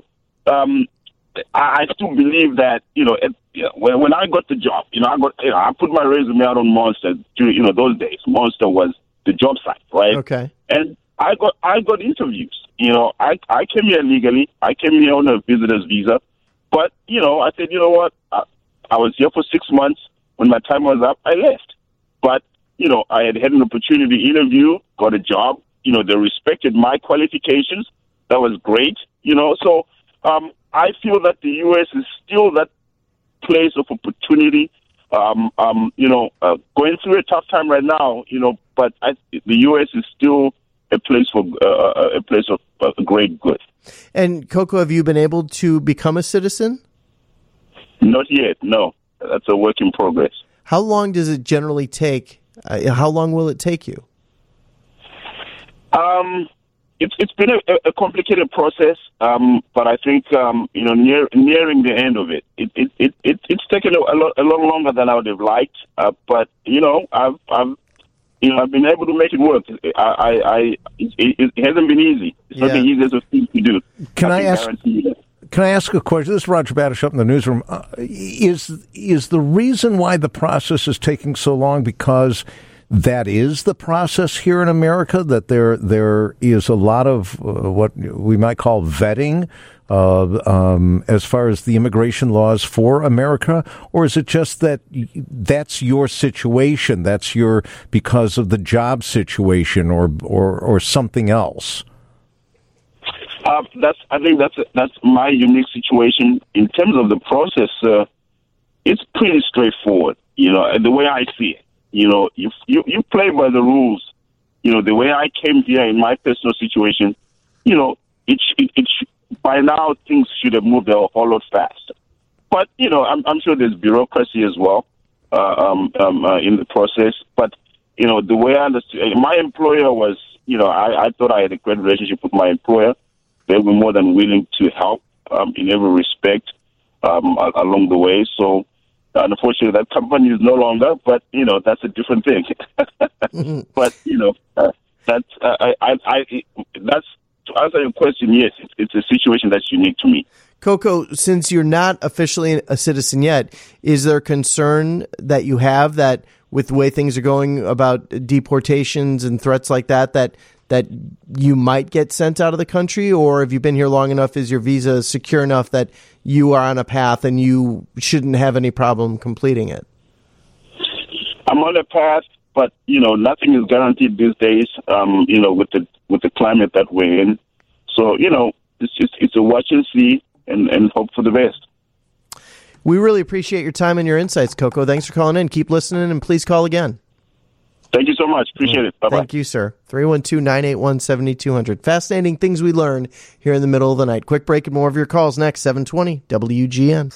I still believe that, when I got the job, I put my resume out on Monster during, those days. Monster was the job site, right? Okay. And I got interviews. I came here legally. I came here on a visitor's visa. But, I said, you know what? I was here for 6 months. When my time was up, I left. But, I had an opportunity interview, got a job. They respected my qualifications. That was great. So I feel that the U.S. is still that place of opportunity. Going through a tough time right now, but the U.S. is still a place of great good. And Coco, have you been able to become a citizen? Not yet. No, that's a work in progress. How long does it generally take? How long will it take you? It's been a complicated process, but I think nearing the end of it, it's taken a lot longer than I would have liked. But I've been able to make it work. It hasn't been easy. It's not the easiest of things to do. Can I ask a question? This is Roger Badish up in the newsroom. Is the reason why the process is taking so long because that is the process here in America, that there is a lot of what we might call vetting as far as the immigration laws for America? Or is it just that that's your situation, because of the job situation or something else? I think that's my unique situation. In terms of the process, it's pretty straightforward, the way I see it. You play by the rules. The way I came here in my personal situation, by now things should have moved a whole lot faster. But, I'm sure there's bureaucracy as well in the process. But, the way I understood, my employer was, I thought I had a great relationship with my employer. They were more than willing to help in every respect along the way. So, unfortunately, that company is no longer, but, that's a different thing. Mm-hmm. But, that's to answer your question, yes, it's a situation that's unique to me. Coco, since you're not officially a citizen yet, is there concern that you have that with the way things are going about deportations and threats like that you might get sent out of the country? Or have you been here long enough? Is your visa secure enough that you are on a path and you shouldn't have any problem completing it? I'm on a path, but, nothing is guaranteed these days, with the climate that we're in. So, it's a watch and see and hope for the best. We really appreciate your time and your insights, Coco. Thanks for calling in. Keep listening, and please call again. Thank you so much. Appreciate it. Bye-bye. Thank you, sir. 312-981-7200. Fascinating things we learn here in the middle of the night. Quick break and more of your calls next. 720 WGN.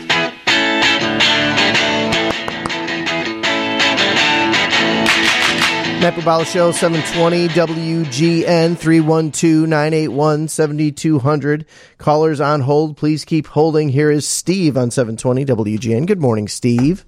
Matt Bubala Show, 720 WGN, 312-981-7200. Callers on hold. Please keep holding. Here is Steve on 720 WGN. Good morning, Steve.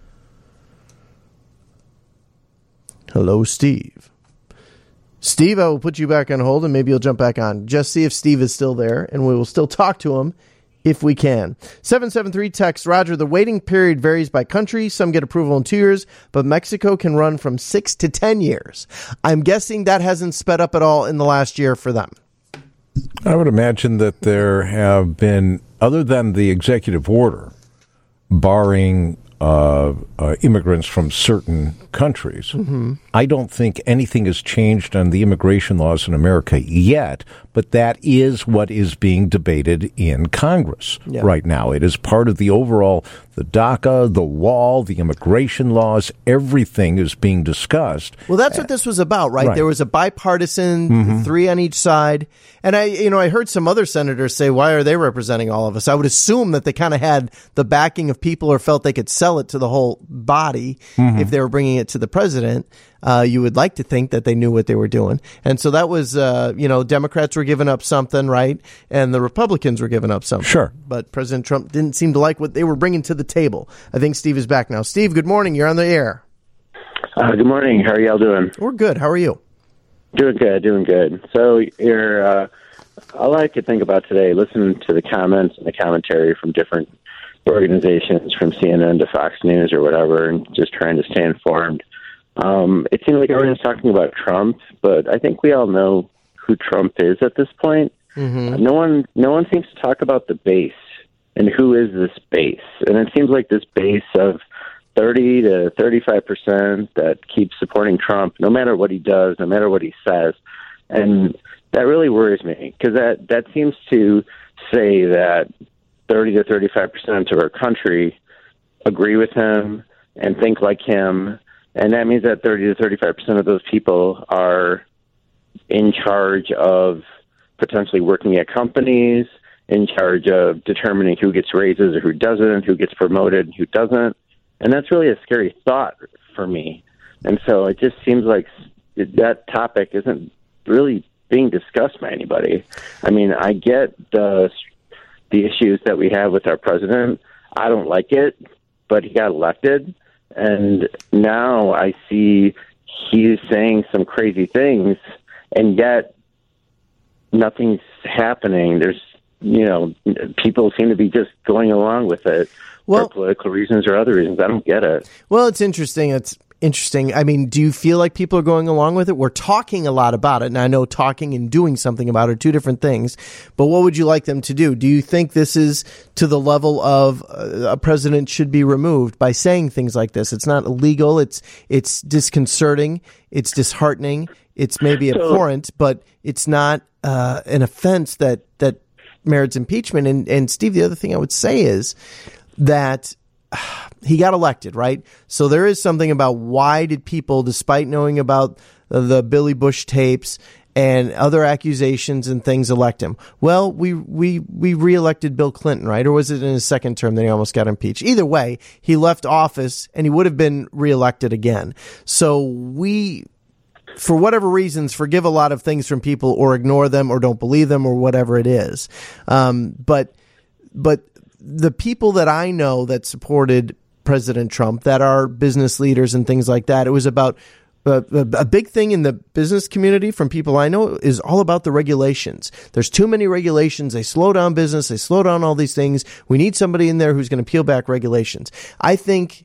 Hello, Steve. Steve, I will put you back on hold, and maybe you'll jump back on. Just see if Steve is still there, and we will still talk to him if we can. 773 text, Roger, the waiting period varies by country. Some get approval in 2 years, but Mexico can run from 6 to 10 years. I'm guessing that hasn't sped up at all in the last year for them. I would imagine that there have been, other than the executive order, barring immigrants from certain countries. Mm-hmm. I don't think anything has changed on the immigration laws in America yet, but that is what is being debated in Congress right now. It is part of the overall, the DACA, the wall, the immigration laws, everything is being discussed. Well, that's what this was about, right? There was a bipartisan, 3 on each side. And I heard some other senators say, why are they representing all of us? I would assume that they kind of had the backing of people or felt they could sell it to the whole body if they were bringing it to the president. You would like to think that they knew what they were doing. And so that was, Democrats were giving up something, right? And the Republicans were giving up something. Sure. But President Trump didn't seem to like what they were bringing to the table. I think Steve is back now. Steve, good morning. You're on the air. Good morning. How are y'all doing? We're good. How are you? Doing good. So all I could think about today, listening to the comments and the commentary from different organizations, from CNN to Fox News or whatever, and just trying to stay informed. It seems like everyone's talking about Trump, but I think we all know who Trump is at this point. Mm-hmm. No one seems to talk about the base and who is this base. And it seems like this base of 30 to 35% that keeps supporting Trump, no matter what he does, no matter what he says. And that really worries me, because that seems to say that 30 to 35% of our country agree with him and think like him. And that means that 30 to 35% of those people are in charge of potentially working at companies, in charge of determining who gets raises or who doesn't, who gets promoted and who doesn't. And that's really a scary thought for me. And so it just seems like that topic isn't really being discussed by anybody. I mean, I get the issues that we have with our president. I don't like it, but he got elected. And now I see he's saying some crazy things, and yet nothing's happening. There's, people seem to be just going along with it for political reasons or other reasons. I don't get it. Well, it's interesting. I mean, do you feel like people are going along with it? We're talking a lot about it, and I know talking and doing something about it are two different things, but what would you like them to do? Do you think this is to the level of a president should be removed by saying things like this? It's not illegal. It's disconcerting. It's disheartening. It's maybe abhorrent, but it's not an offense that merits impeachment. And Steve, the other thing I would say is that he got elected, right? So there is something about why did people, despite knowing about the Billy Bush tapes and other accusations and things elect him. Well, we reelected Bill Clinton, right? Or was it in his second term that he almost got impeached? Either way, he left office and he would have been reelected again. So we, for whatever reasons, forgive a lot of things from people or ignore them or don't believe them or whatever it is. But the people that I know that supported President Trump, that are business leaders and things like that, it was about a big thing in the business community from people I know is all about the regulations. There's too many regulations. They slow down business. They slow down all these things. We need somebody in there who's going to peel back regulations. I'd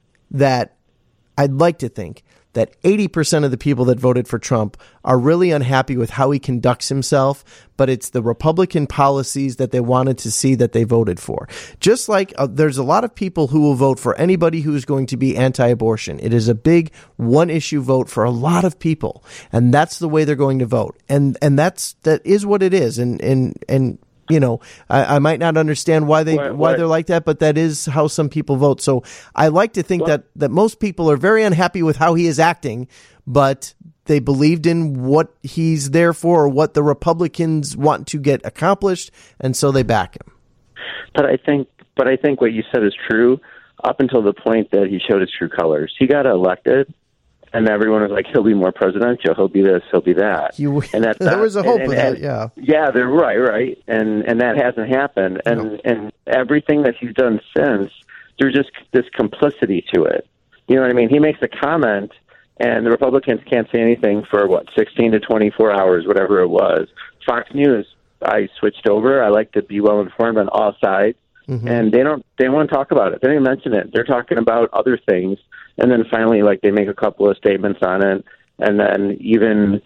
like to think that 80% of the people that voted for Trump are really unhappy with how he conducts himself, but it's the Republican policies that they wanted to see that they voted for. Just like there's a lot of people who will vote for anybody who's going to be anti-abortion. It is a big one-issue vote for a lot of people, and that's the way they're going to vote. And that is what it is. And you know, I might not understand why they're like that, but that is how some people vote. So I like to think that most people are very unhappy with how he is acting, but they believed in what he's there for or what the Republicans want to get accomplished, and so they back him. But I think what you said is true up until the point that he showed his true colors. He got elected, and everyone was like, he'll be more presidential, he'll be this, he'll be that. And there was a hope of that, yeah. Yeah, they're right. And that hasn't happened. And everything that he's done since, there's just this complicity to it. You know what I mean? He makes a comment, and the Republicans can't say anything for, 16 to 24 hours, whatever it was. Fox News, I switched over. I like to be well-informed on all sides. Mm-hmm. And they don't want to talk about it. They don't even mention it. They're talking about other things. And then finally, they make a couple of statements on it. And then even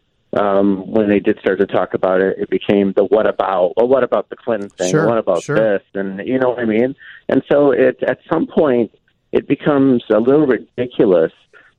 when they did start to talk about it, it became the what about? Well, what about the Clinton thing? Sure, what about this? And you know what I mean? And so at some point, it becomes a little ridiculous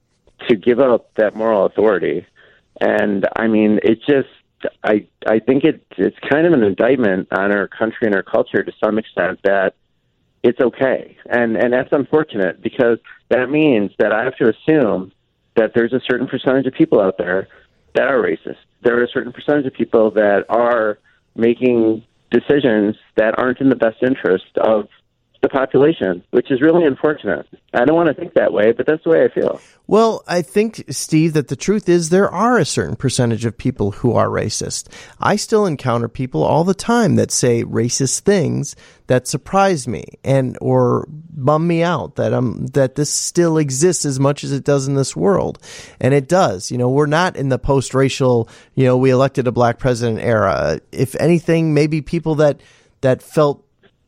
to give up that moral authority. And, I mean, it just, I think it's kind of an indictment on our country and our culture to some extent that it's okay. And that's unfortunate because that means that I have to assume that there's a certain percentage of people out there that are racist. There are a certain percentage of people that are making decisions that aren't in the best interest of the population, which is really unfortunate. I don't want to think that way, but that's the way I feel. Well, I think, Steve, that the truth is there are a certain percentage of people who are racist. I still encounter people all the time that say racist things that surprise me or bum me out, that this still exists as much as it does in this world. And it does. You know, we're not in the post-racial, we elected a black president era. If anything, maybe people that felt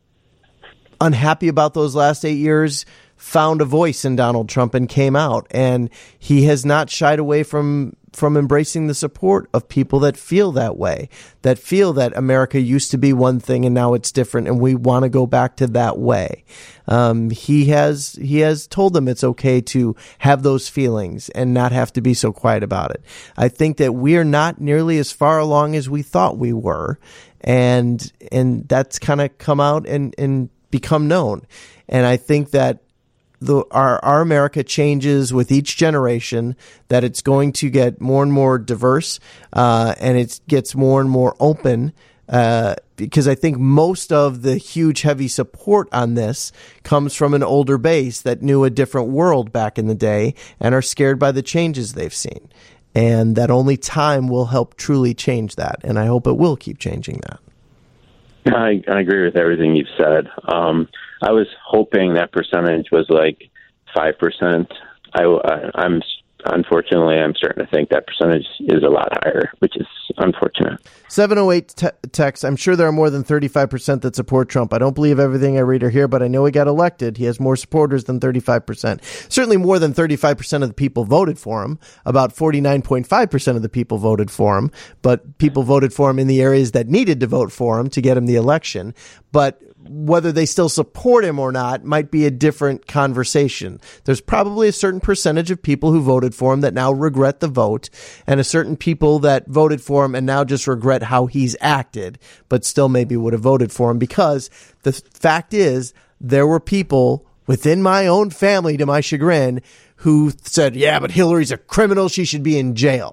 unhappy about those last 8 years found a voice in Donald Trump and came out, and he has not shied away from embracing the support of people that feel that way, that feel that America used to be one thing and now it's different and we want to go back to that way. He has told them it's okay to have those feelings and not have to be so quiet about it. I think that we are not nearly as far along as we thought we were, and that's kind of come out and become known. And I think that our America changes with each generation, that it's going to get more and more diverse, and it gets more and more open, because I think most of the huge, heavy support on this comes from an older base that knew a different world back in the day and are scared by the changes they've seen. And that only time will help truly change that. And I hope it will keep changing that. I agree with everything you've said. I was hoping that percentage was 5%. Unfortunately, I'm starting to think that percentage is a lot higher, which is unfortunate. 708 text, I'm sure there are more than 35% that support Trump. I don't believe everything I read or hear, but I know he got elected. He has more supporters than 35%. Certainly more than 35% of the people voted for him. About 49.5% of the people voted for him, but people voted for him in the areas that needed to vote for him to get him the election. But whether they still support him or not might be a different conversation. There's probably a certain percentage of people who voted for him that now regret the vote, and a certain people that voted for him and now just regret how he's acted, but still maybe would have voted for him, because the fact is there were people within my own family, to my chagrin, who said, yeah, but Hillary's a criminal. She should be in jail.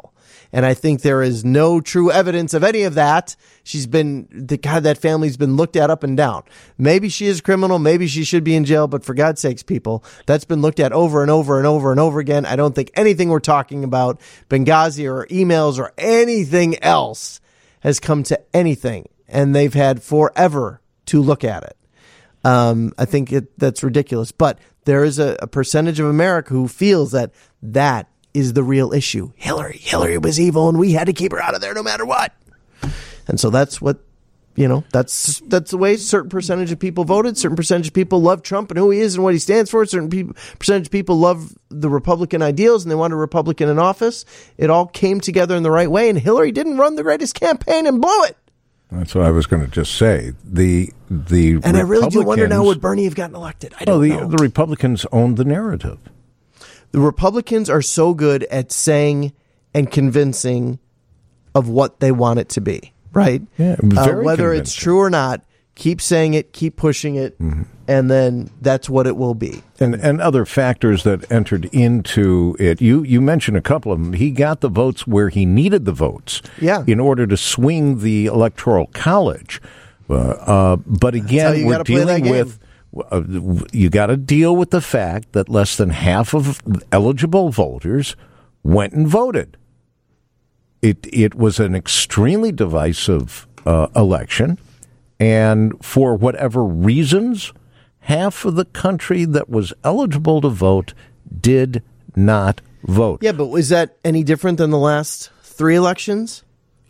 And I think there is no true evidence of any of that. That family's been looked at up and down. Maybe she is a criminal. Maybe she should be in jail. But for God's sakes, people, that's been looked at over and over and over and over again. I don't think anything we're talking about, Benghazi or emails or anything else, has come to anything. And they've had forever to look at it. I think that's ridiculous. But there is a percentage of America who feels that is the real issue. Hillary was evil, and we had to keep her out of there no matter what. And so that's what, that's the way a certain percentage of people voted. Certain percentage of people love Trump and who he is and what he stands for. Certain percentage of people love the Republican ideals and they want a Republican in office. It all came together in the right way, and Hillary didn't run the greatest campaign and blow it. That's what I was going to just say. The and I really do wonder now, would Bernie have gotten elected? I don't know. The Republicans owned the narrative. The Republicans are so good at saying and convincing of what they want it to be, right? Yeah, whether convincing. It's true or not, keep saying it, keep pushing it, and then that's what it will be. And other factors that entered into it. You mentioned a couple of them. He got the votes where he needed the votes in order to swing the Electoral College. But again, we're dealing with... you got to deal with the fact that less than half of eligible voters went and voted. It was an extremely divisive election, and for whatever reasons, half of the country that was eligible to vote did not vote. Yeah, but was that any different than the last 3 elections?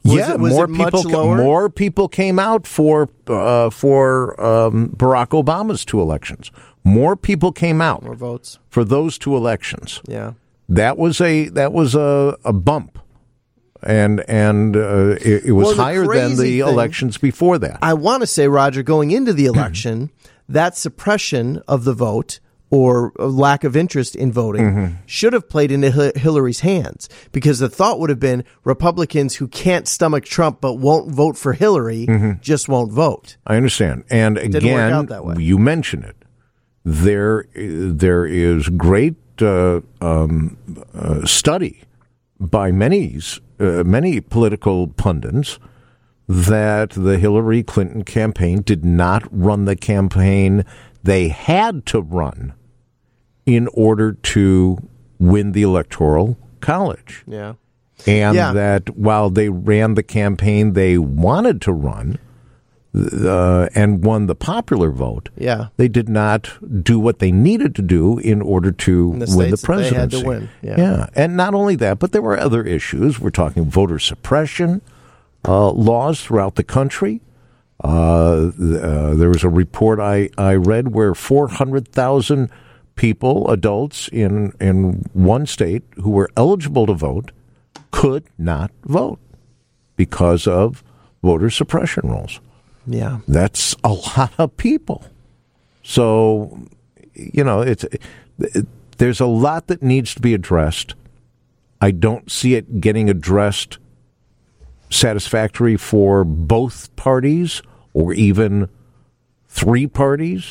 More people came out for Barack Obama's 2 elections. More people came out. More votes for those 2 elections. Yeah, that was a bump, and it was higher than the elections before that. I want to say, Roger, going into the election, that suppression of the vote or lack of interest in voting should have played into Hillary's hands, because the thought would have been Republicans who can't stomach Trump but won't vote for Hillary just won't vote. I understand. And again, you mention it. There is great study by many political pundits that the Hillary Clinton campaign did not run the campaign they had to run in order to win the Electoral College. Yeah. And that while they ran the campaign they wanted to run and won the popular vote, they did not do what they needed to do in order to win the presidency. They had to win. Yeah. And not only that, but there were other issues. We're talking voter suppression laws throughout the country. There was a report I read where 400,000 people, adults in one state who were eligible to vote, could not vote because of voter suppression rules. Yeah, that's a lot of people. So, there's a lot that needs to be addressed. I don't see it getting addressed satisfactory for both parties or even 3 parties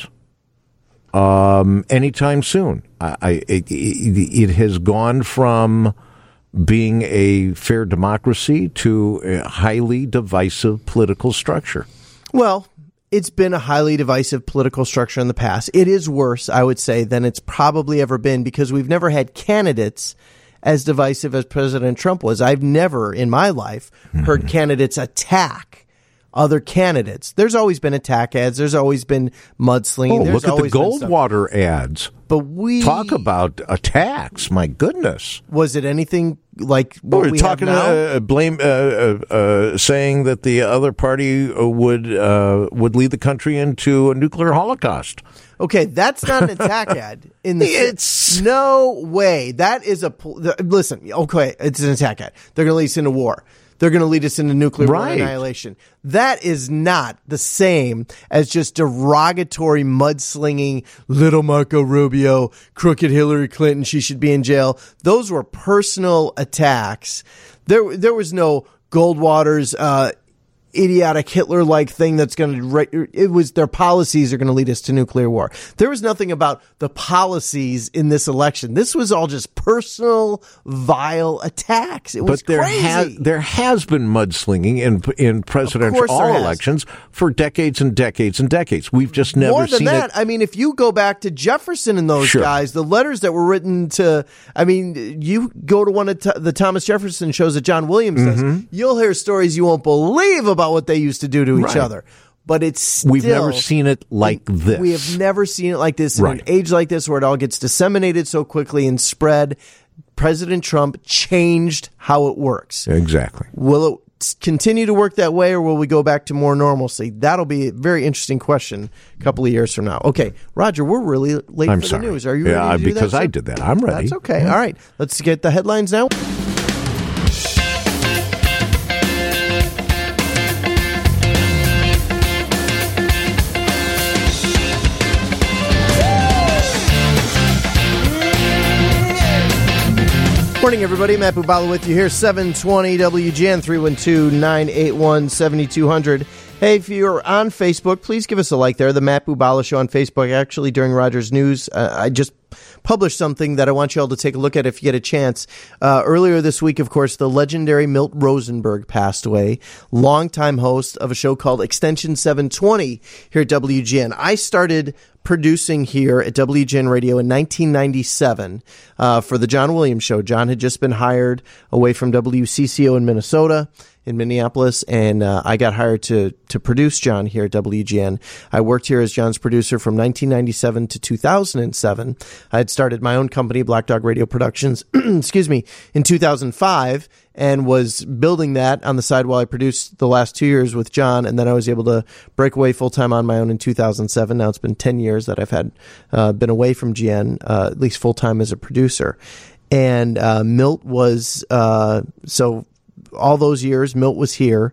anytime soon. It has gone from being a fair democracy to a highly divisive political structure. Well, it's been a highly divisive political structure in the past. It is worse, I would say, than it's probably ever been, because we've never had candidates as divisive as President Trump was. I've never in my life heard candidates attack other candidates. There's always been attack ads. There's always been mudslinging. Look at the Goldwater ads. But we talk about attacks. My goodness. Was it anything like what we talking have now? Saying that the other party would lead the country into a nuclear holocaust? Okay, that's not an attack ad. It's no way. That is listen. Okay, it's an attack ad. They're going to lead us into war. They're going to lead us into nuclear annihilation. That is not the same as just derogatory mudslinging, little Marco Rubio, crooked Hillary Clinton, she should be in jail. Those were personal attacks. There was no Goldwater's idiotic Hitler-like thing that's going to, it was their policies are going to lead us to nuclear war. There was nothing about the policies in this election. This was all just personal, vile attacks. It was crazy. There has been mudslinging in presidential elections for decades and decades and decades. We've just never More than seen that, it. I mean, if you go back to Jefferson and those guys, the letters that were written to, I mean, you go to one of the Thomas Jefferson shows that John Williams does, you'll hear stories you won't believe about what they used to do to each other. But it's still, we've never seen it like this. We have never seen it like this in an age like this where it all gets disseminated so quickly and spread. President Trump changed how it works. Exactly. Will it continue to work that way, or will we go back to more normalcy? That'll be a very interesting question a couple of years from now. Okay, Roger, we're really late for the news. Are you ready to do that? Because I did that. I'm ready. That's okay. All right, let's get the headlines now. Morning, everybody. Matt Bubala with you here, 720 WGN, 312-981-7200. Hey, if you're on Facebook, please give us a like there. The Matt Bubala Show on Facebook. Actually, during Rogers News, I just published something that I want you all to take a look at if you get a chance. Earlier this week, of course, the legendary Milt Rosenberg passed away, longtime host of a show called Extension 720 here at WGN. I started producing here at WGN Radio in 1997 for the John Williams Show. John had just been hired away from WCCO in Minnesota, in Minneapolis, and I got hired to produce John here at WGN. I worked here as John's producer from 1997 to 2007. I had started my own company, Black Dog Radio Productions, excuse me, in 2005, and was building that on the side while I produced the last 2 years with John, and then I was able to break away full-time on my own in 2007. Now it's been 10 years that I've had been away from GN, at least full-time as a producer. And Milt was, so all those years, Milt was here.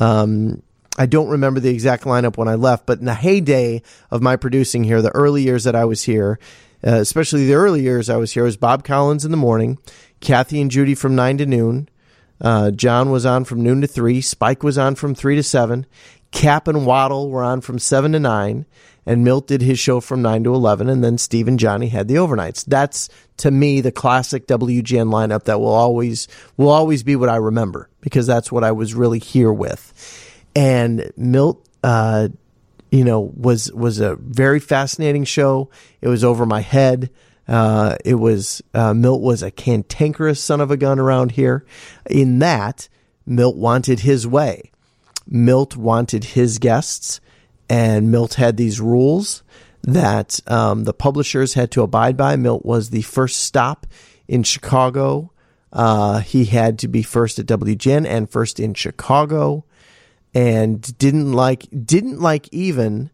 I don't remember the exact lineup when I left, but in the heyday of my producing here, the early years that I was here, especially the early years I was here, was Bob Collins in the morning, Kathy and Judy from 9 to noon, John was on from noon to 3, Spike was on from 3 to 7, Cap and Waddle were on from 7 to 9, and Milt did his show from 9 to 11, and then Steve and Johnny had the overnights. That's, to me, the classic WGN lineup that will always be what I remember, because that's what I was really here with. And Milt, was a very fascinating show. It was over my head. Milt was a cantankerous son of a gun around here, in that Milt wanted his way. Milt wanted his guests, and Milt had these rules that the publishers had to abide by. Milt was the first stop in Chicago. He had to be first at WGN and first in Chicago, and didn't like even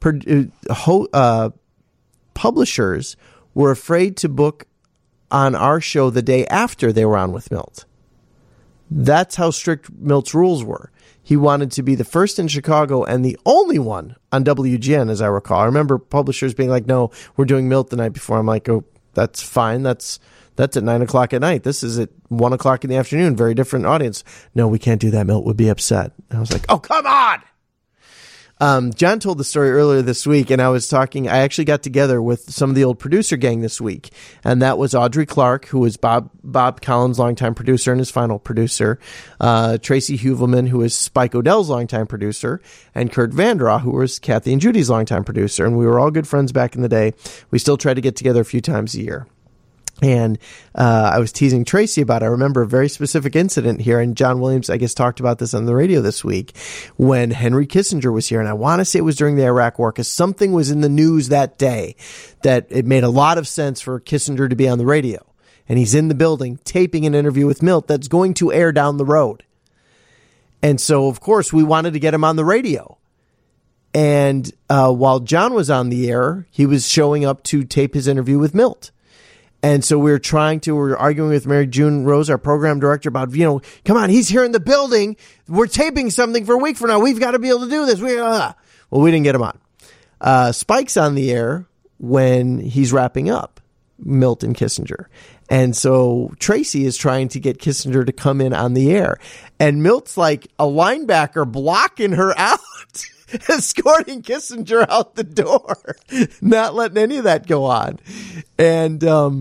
publishers were afraid to book on our show the day after they were on with Milt. That's how strict Milt's rules were. He wanted to be the first in Chicago and the only one on WGN, as I recall. I remember publishers being like, no, we're doing Milt the night before. I'm like, oh, that's fine. That's at 9 o'clock at night. This is at 1 o'clock in the afternoon. Very different audience. No, we can't do that. Milt would be upset. I was like, oh, come on. John told the story earlier this week, and I actually got together with some of the old producer gang this week, and that was Audrey Clark, who was Bob Collins' longtime producer and his final producer, Tracy Huvelman, who was Spike Odell's longtime producer, and Kurt Vandraugh, who was Kathy and Judy's longtime producer, and we were all good friends back in the day. We still try to get together a few times a year. And I was teasing Tracy about it. I remember a very specific incident here, and John Williams, I guess, talked about this on the radio this week, when Henry Kissinger was here. And I want to say it was during the Iraq War, because something was in the news that day that it made a lot of sense for Kissinger to be on the radio. And he's in the building taping an interview with Milt that's going to air down the road. And so, of course, we wanted to get him on the radio. And while John was on the air, he was showing up to tape his interview with Milt. And so we were arguing with Mary June Rose, our program director, about, come on, he's here in the building. We're taping something for a week from now. We've got to be able to do this. Well, we didn't get him on. Spike's on the air when he's wrapping up. Milt and Kissinger. And so Tracy is trying to get Kissinger to come in on the air. And Milt's like a linebacker blocking her out, escorting Kissinger out the door, not letting any of that go on. And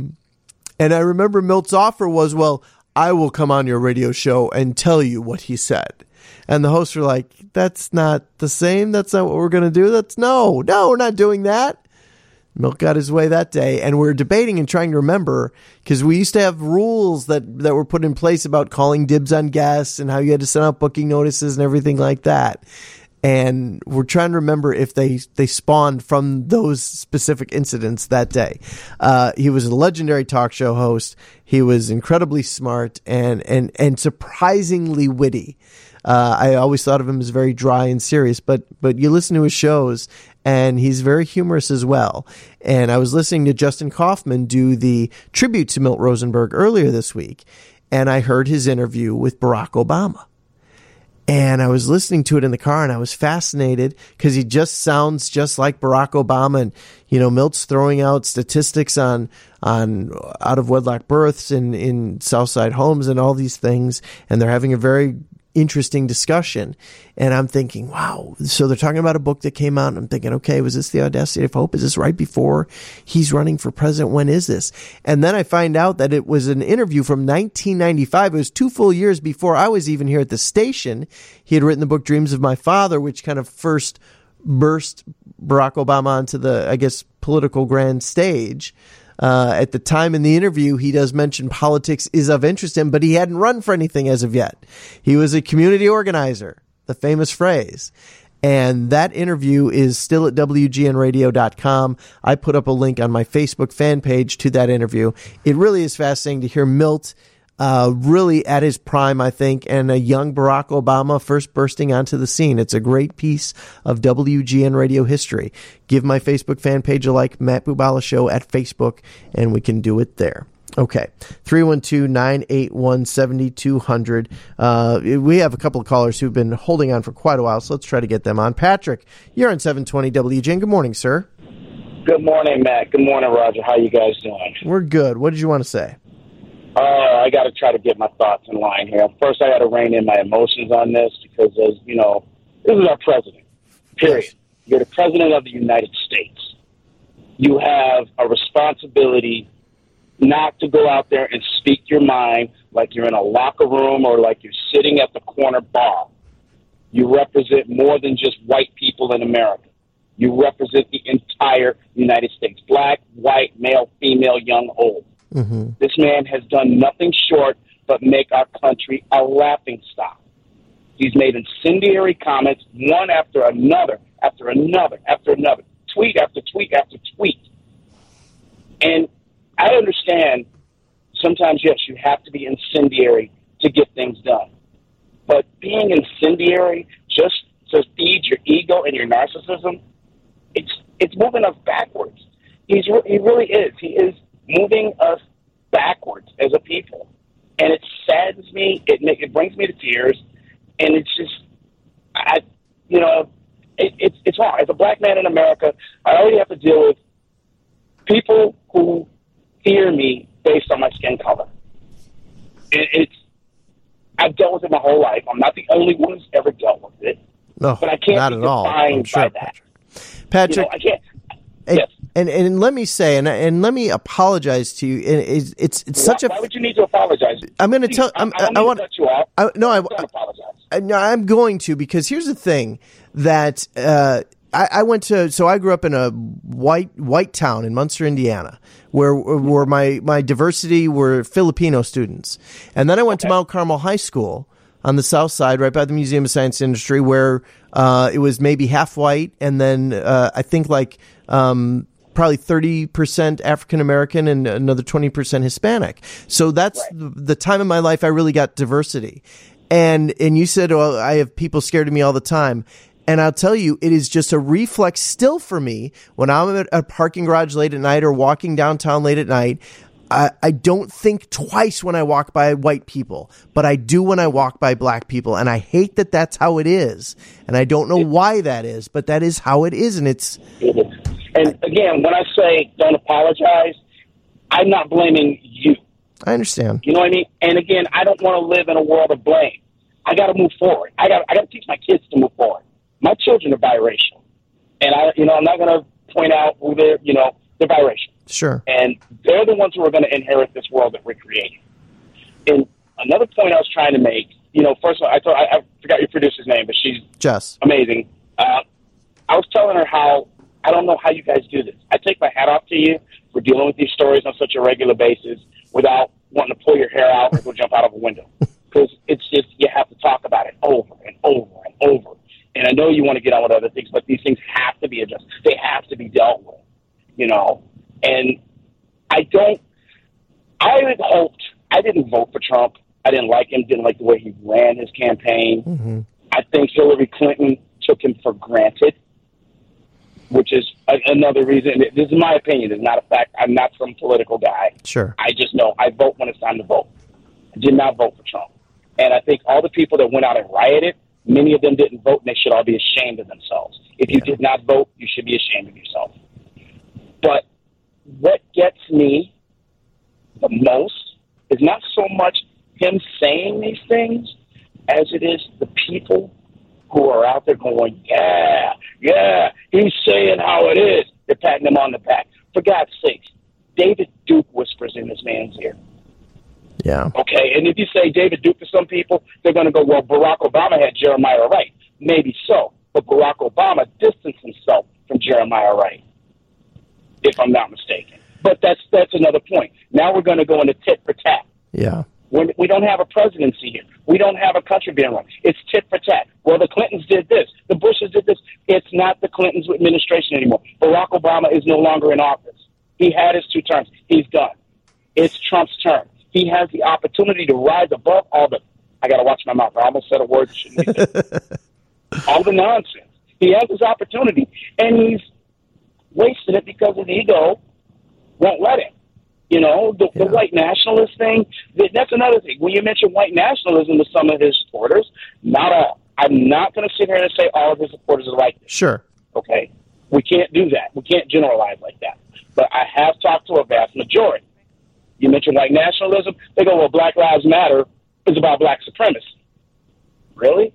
I remember Milt's offer was, well, I will come on your radio show and tell you what he said. And the hosts were like, that's not the same. That's not what we're going to do. No, we're not doing that. Milt got his way that day, and we're debating and trying to remember, because we used to have rules that were put in place about calling dibs on guests and how you had to send out booking notices and everything like that. And we're trying to remember if they spawned from those specific incidents that day. He was a legendary talk show host. He was incredibly smart and surprisingly witty. I always thought of him as very dry and serious, but you listen to his shows and he's very humorous as well. And I was listening to Justin Kaufman do the tribute to Milt Rosenberg earlier this week, and I heard his interview with Barack Obama. And I was listening to it in the car, and I was fascinated because he just sounds just like Barack Obama. And, you know, Milt's throwing out statistics on out of wedlock births in Southside homes and all these things. And they're having a very interesting discussion. And I'm thinking, wow. So they're talking about a book that came out, and I'm thinking, okay, was this The Audacity of Hope? Is this right before he's running for president? When is this? And then I find out that it was an interview from 1995. It was 2 full years before I was even here at the station. He had written the book Dreams of My Father, which kind of first burst Barack Obama onto the, I guess, political grand stage. At the time in the interview, he does mention politics is of interest to him, but he hadn't run for anything as of yet. He was a community organizer, the famous phrase. And that interview is still at WGNradio.com. I put up a link on my Facebook fan page to that interview. It really is fascinating to hear Milt really at his prime, I think, and a young Barack Obama first bursting onto the scene. It's a great piece of WGN radio history. Give my Facebook fan page a like, Matt Bubala Show at Facebook, and we can do it there. Okay, 312-981-7200. We have a couple of callers who've been holding on for quite a while, so let's try to get them on. Patrick, you're on 720 WGN. Good morning, sir. Good morning, Matt. Good morning, Roger. How you guys doing? We're good. What did you want to say? I got to try to get my thoughts in line here. First, I got to rein in my emotions on this because, as you know, this is our president, period. Yes. You're the president of the United States. You have a responsibility not to go out there and speak your mind like you're in a locker room or like you're sitting at the corner bar. You represent more than just white people in America. You represent the entire United States, black, white, male, female, young, old. Mm-hmm. This man has done nothing short but make our country a laughingstock. He's made incendiary comments, one after another, tweet after tweet after tweet. And I understand sometimes, yes, you have to be incendiary to get things done. But being incendiary just to feed your ego and your narcissism, it's moving us backwards. He really is. He is moving us backwards as a people. And it saddens me. It brings me to tears. And it's just, it's hard. As a black man in America, I already have to deal with people who fear me based on my skin color. I've dealt with it my whole life. I'm not the only one who's ever dealt with it. No, but I can't not be at all. defined by that. Patrick, I can't. Yes. And let me say, and let me apologize to you. It's such a. Why would you need to apologize? I'm going to tell. I want to cut you off. Don't apologize. I'm going to, because here's the thing that I went to. So I grew up in a white town in Munster, Indiana, where my diversity were Filipino students, and then I went to Mount Carmel High School on the south side, right by the Museum of Science and Industry, where it was maybe half white, and then I think probably 30% African American and another 20% Hispanic. So that's the time in my life I really got diversity. And you said, well, I have people scared of me all the time. And I'll tell you, it is just a reflex still for me when I'm at a parking garage late at night or walking downtown late at night. I don't think twice when I walk by white people, but I do when I walk by black people. And I hate that that's how it is. And I don't know why that is, but that is how it is. And it's... And again, when I say don't apologize, I'm not blaming you. I understand. You know what I mean? And again, I don't want to live in a world of blame. I got to move forward. I got to teach my kids to move forward. My children are biracial, and I'm not going to point out who they're biracial. Sure. And they're the ones who are going to inherit this world that we're creating. And another point I was trying to make, first of all, I forgot your producer's name, but she's Jess. Amazing. I was telling her how I don't know how you guys do this. I take my hat off to you for dealing with these stories on such a regular basis without wanting to pull your hair out or go jump out of a window. Because it's just, you have to talk about it over and over and over. And I know you want to get on with other things, but these things have to be addressed. They have to be dealt with, And I didn't vote for Trump. I didn't like him, didn't like the way he ran his campaign. Mm-hmm. I think Hillary Clinton took him for granted, which is another reason. This is my opinion. It's not a fact. I'm not some political guy. Sure. I just know I vote when it's time to vote. I did not vote for Trump. And I think all the people that went out and rioted, many of them didn't vote, and they should all be ashamed of themselves. If you did not vote, you should be ashamed of yourself. But what gets me the most is not so much him saying these things as it is the people who are out there going, yeah, he's saying how it is. They're patting him on the back. For God's sakes, David Duke whispers in this man's ear. Yeah. Okay, and if you say David Duke to some people, they're going to go, well, Barack Obama had Jeremiah Wright. Maybe so, but Barack Obama distanced himself from Jeremiah Wright, if I'm not mistaken. But that's another point. Now we're going to go into tit for tat. Yeah. We don't have a presidency here. We don't have a country being run. It's tit for tat. Well, the Clintons did this. The Bushes did this. It's not the Clintons' administration anymore. Barack Obama is no longer in office. He had his 2 terms. He's done. It's Trump's term. He has the opportunity to rise above all the... I got to watch my mouth. I almost said a word that shouldn't be said. All the nonsense. He has his opportunity, and he's wasted it because his ego won't let him. The white nationalist thing, that's another thing. When you mention white nationalism to some of his supporters, not all. I'm not going to sit here and say all of his supporters are like this. Sure. Okay? We can't do that. We can't generalize like that. But I have talked to a vast majority. You mention white nationalism, they go, well, Black Lives Matter is about black supremacy. Really?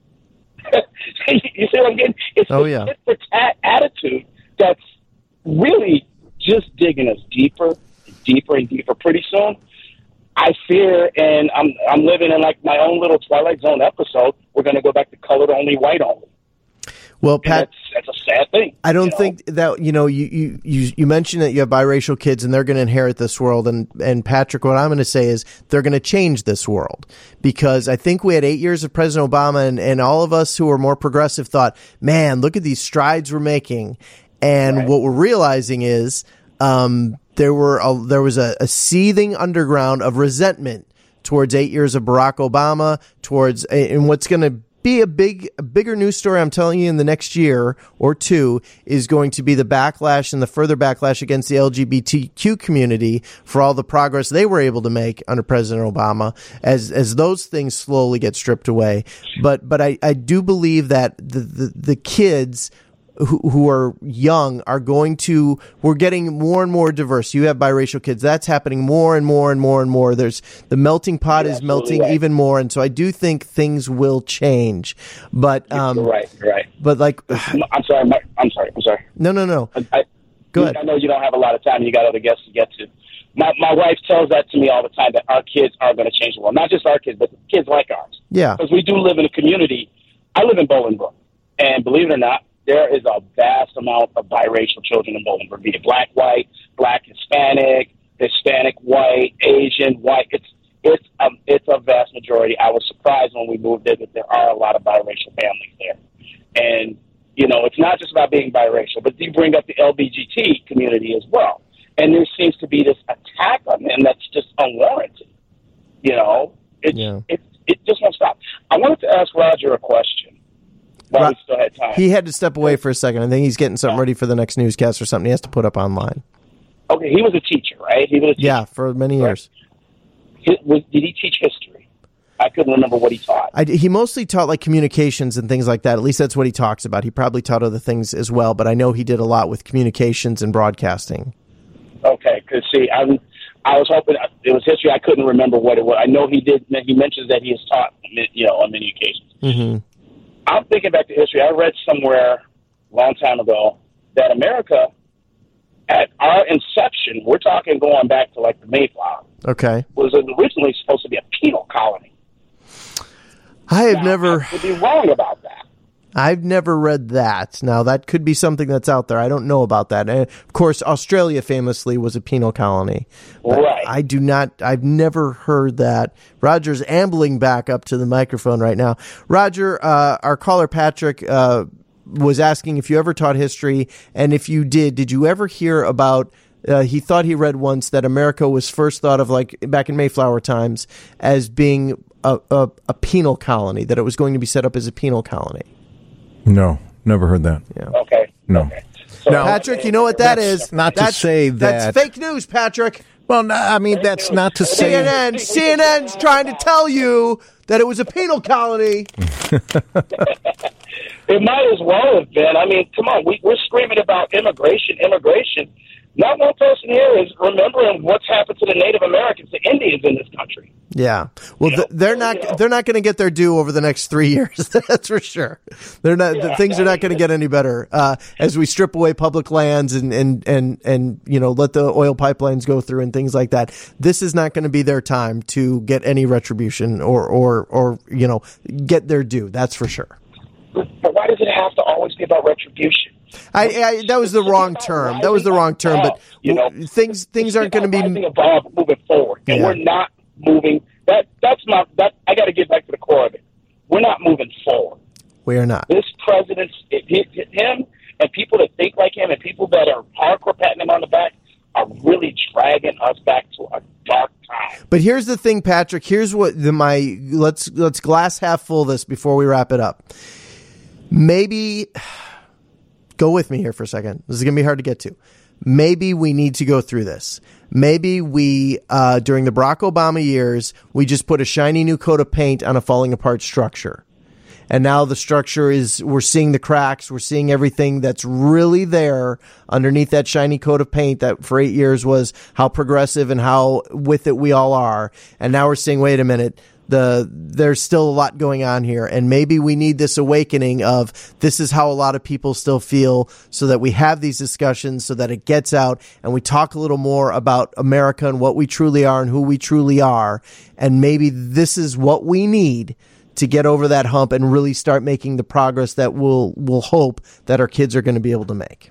You see what I'm getting? It's a tit-for-tat attitude that's really just digging us deeper and deeper. Pretty soon, I fear, and I'm living in like my own little Twilight Zone episode. We're going to go back to colored only, white only. Well, Pat, that's a sad thing. I don't think that you mentioned that you have biracial kids and they're going to inherit this world. And Patrick, what I'm going to say is they're going to change this world, because I think we had 8 years of President Obama, and all of us who are more progressive thought, man, look at these strides we're making. And what we're realizing is there was a seething underground of resentment towards 8 years of Barack Obama, towards and what's going to be a bigger news story, I'm telling you, in the next year or two, is going to be the backlash and the further backlash against the LGBTQ community for all the progress they were able to make under President Obama as those things slowly get stripped away. But I do believe that the kids who are young are we're getting more and more diverse. You have biracial kids. That's happening more and more and more and more. There's the melting pot is melting even more. And so I do think things will change, but, you're right. But like, I'm sorry. No. Go ahead. I know you don't have a lot of time. You got other guests to get to. My wife tells that to me all the time, that our kids are going to change the world. Not just our kids, but kids like ours. Yeah. Because we do live in a community. I live in Bolingbrook, and believe it or not, there is a vast amount of biracial children in Bolingbrook, be it black, white, black, Hispanic, white, Asian, white. It's a vast majority. I was surprised when we moved there that there are a lot of biracial families there. And, it's not just about being biracial, but you bring up the LGBT community as well. And there seems to be this attack on them that's just unwarranted. It just won't stop. I wanted to ask Roger a question. While we still had time. He had to step away for a second. I think he's getting something ready for the next newscast or something he has to put up online. Okay, he was a teacher, right? Yeah, for many years. Did he teach history? I couldn't remember what he taught. He mostly taught like communications and things like that. At least that's what he talks about. He probably taught other things as well, but I know he did a lot with communications and broadcasting. Okay, Because see, I was hoping it was history. I couldn't remember what it was. I know he did. He mentions that he has taught, on many occasions. Mm-hmm. I'm thinking back to history. I read somewhere a long time ago that America, at our inception, we're talking going back to like the Mayflower. Okay. Was originally supposed to be a penal colony. I could be wrong about that. I've never read that. Now, that could be something that's out there. I don't know about that. And of course, Australia famously was a penal colony. Right. I've never heard that. Roger's ambling back up to the microphone right now. Roger, our caller Patrick was asking if you ever taught history, and if you did you ever hear about he thought he read once that America was first thought of, like back in Mayflower times, as being a penal colony, that it was going to be set up as a penal colony. No, never heard that. Yeah. Okay. No. Okay. So, now, Patrick, you know what that is? To say that. That's fake news, Patrick. Well, no, I mean, that's not to say. CNN's trying to tell you that it was a penal colony. It might as well have been. I mean, come on. We're screaming about immigration. Not one person here is remembering what's happened to the Native Americans, the Indians in this country. Yeah. Well, they're not going to get their due over the next 3 years. That's for sure. They're not. Yeah. Things are not going to get any better as we strip away public lands and let the oil pipelines go through and things like that. This is not going to be their time to get any retribution or get their due. That's for sure. But why does it have to always be about retribution? That was the wrong term. That was the wrong term. But things aren't going to be moving forward, and we're not moving. I got to get back to the core of it. We're not moving forward. We are not. This president, him, and people that think like him, and people that are hardcore patting him on the back, are really dragging us back to a dark time. But here's the thing, Patrick. Here's what let's glass half full this before we wrap it up. Maybe go with me here for a second. This is going to be hard to get to. Maybe we need to go through this. Maybe we, during the Barack Obama years, we just put a shiny new coat of paint on a falling apart structure. And now the structure we're seeing the cracks. We're seeing everything that's really there underneath that shiny coat of paint that for 8 years was how progressive and how with it we all are. And now we're seeing, wait a minute, there's still a lot going on here, and maybe we need this awakening of this is how a lot of people still feel, so that we have these discussions, so that it gets out and we talk a little more about America and what we truly are and who we truly are. And maybe this is what we need to get over that hump and really start making the progress that we'll hope that our kids are going to be able to make.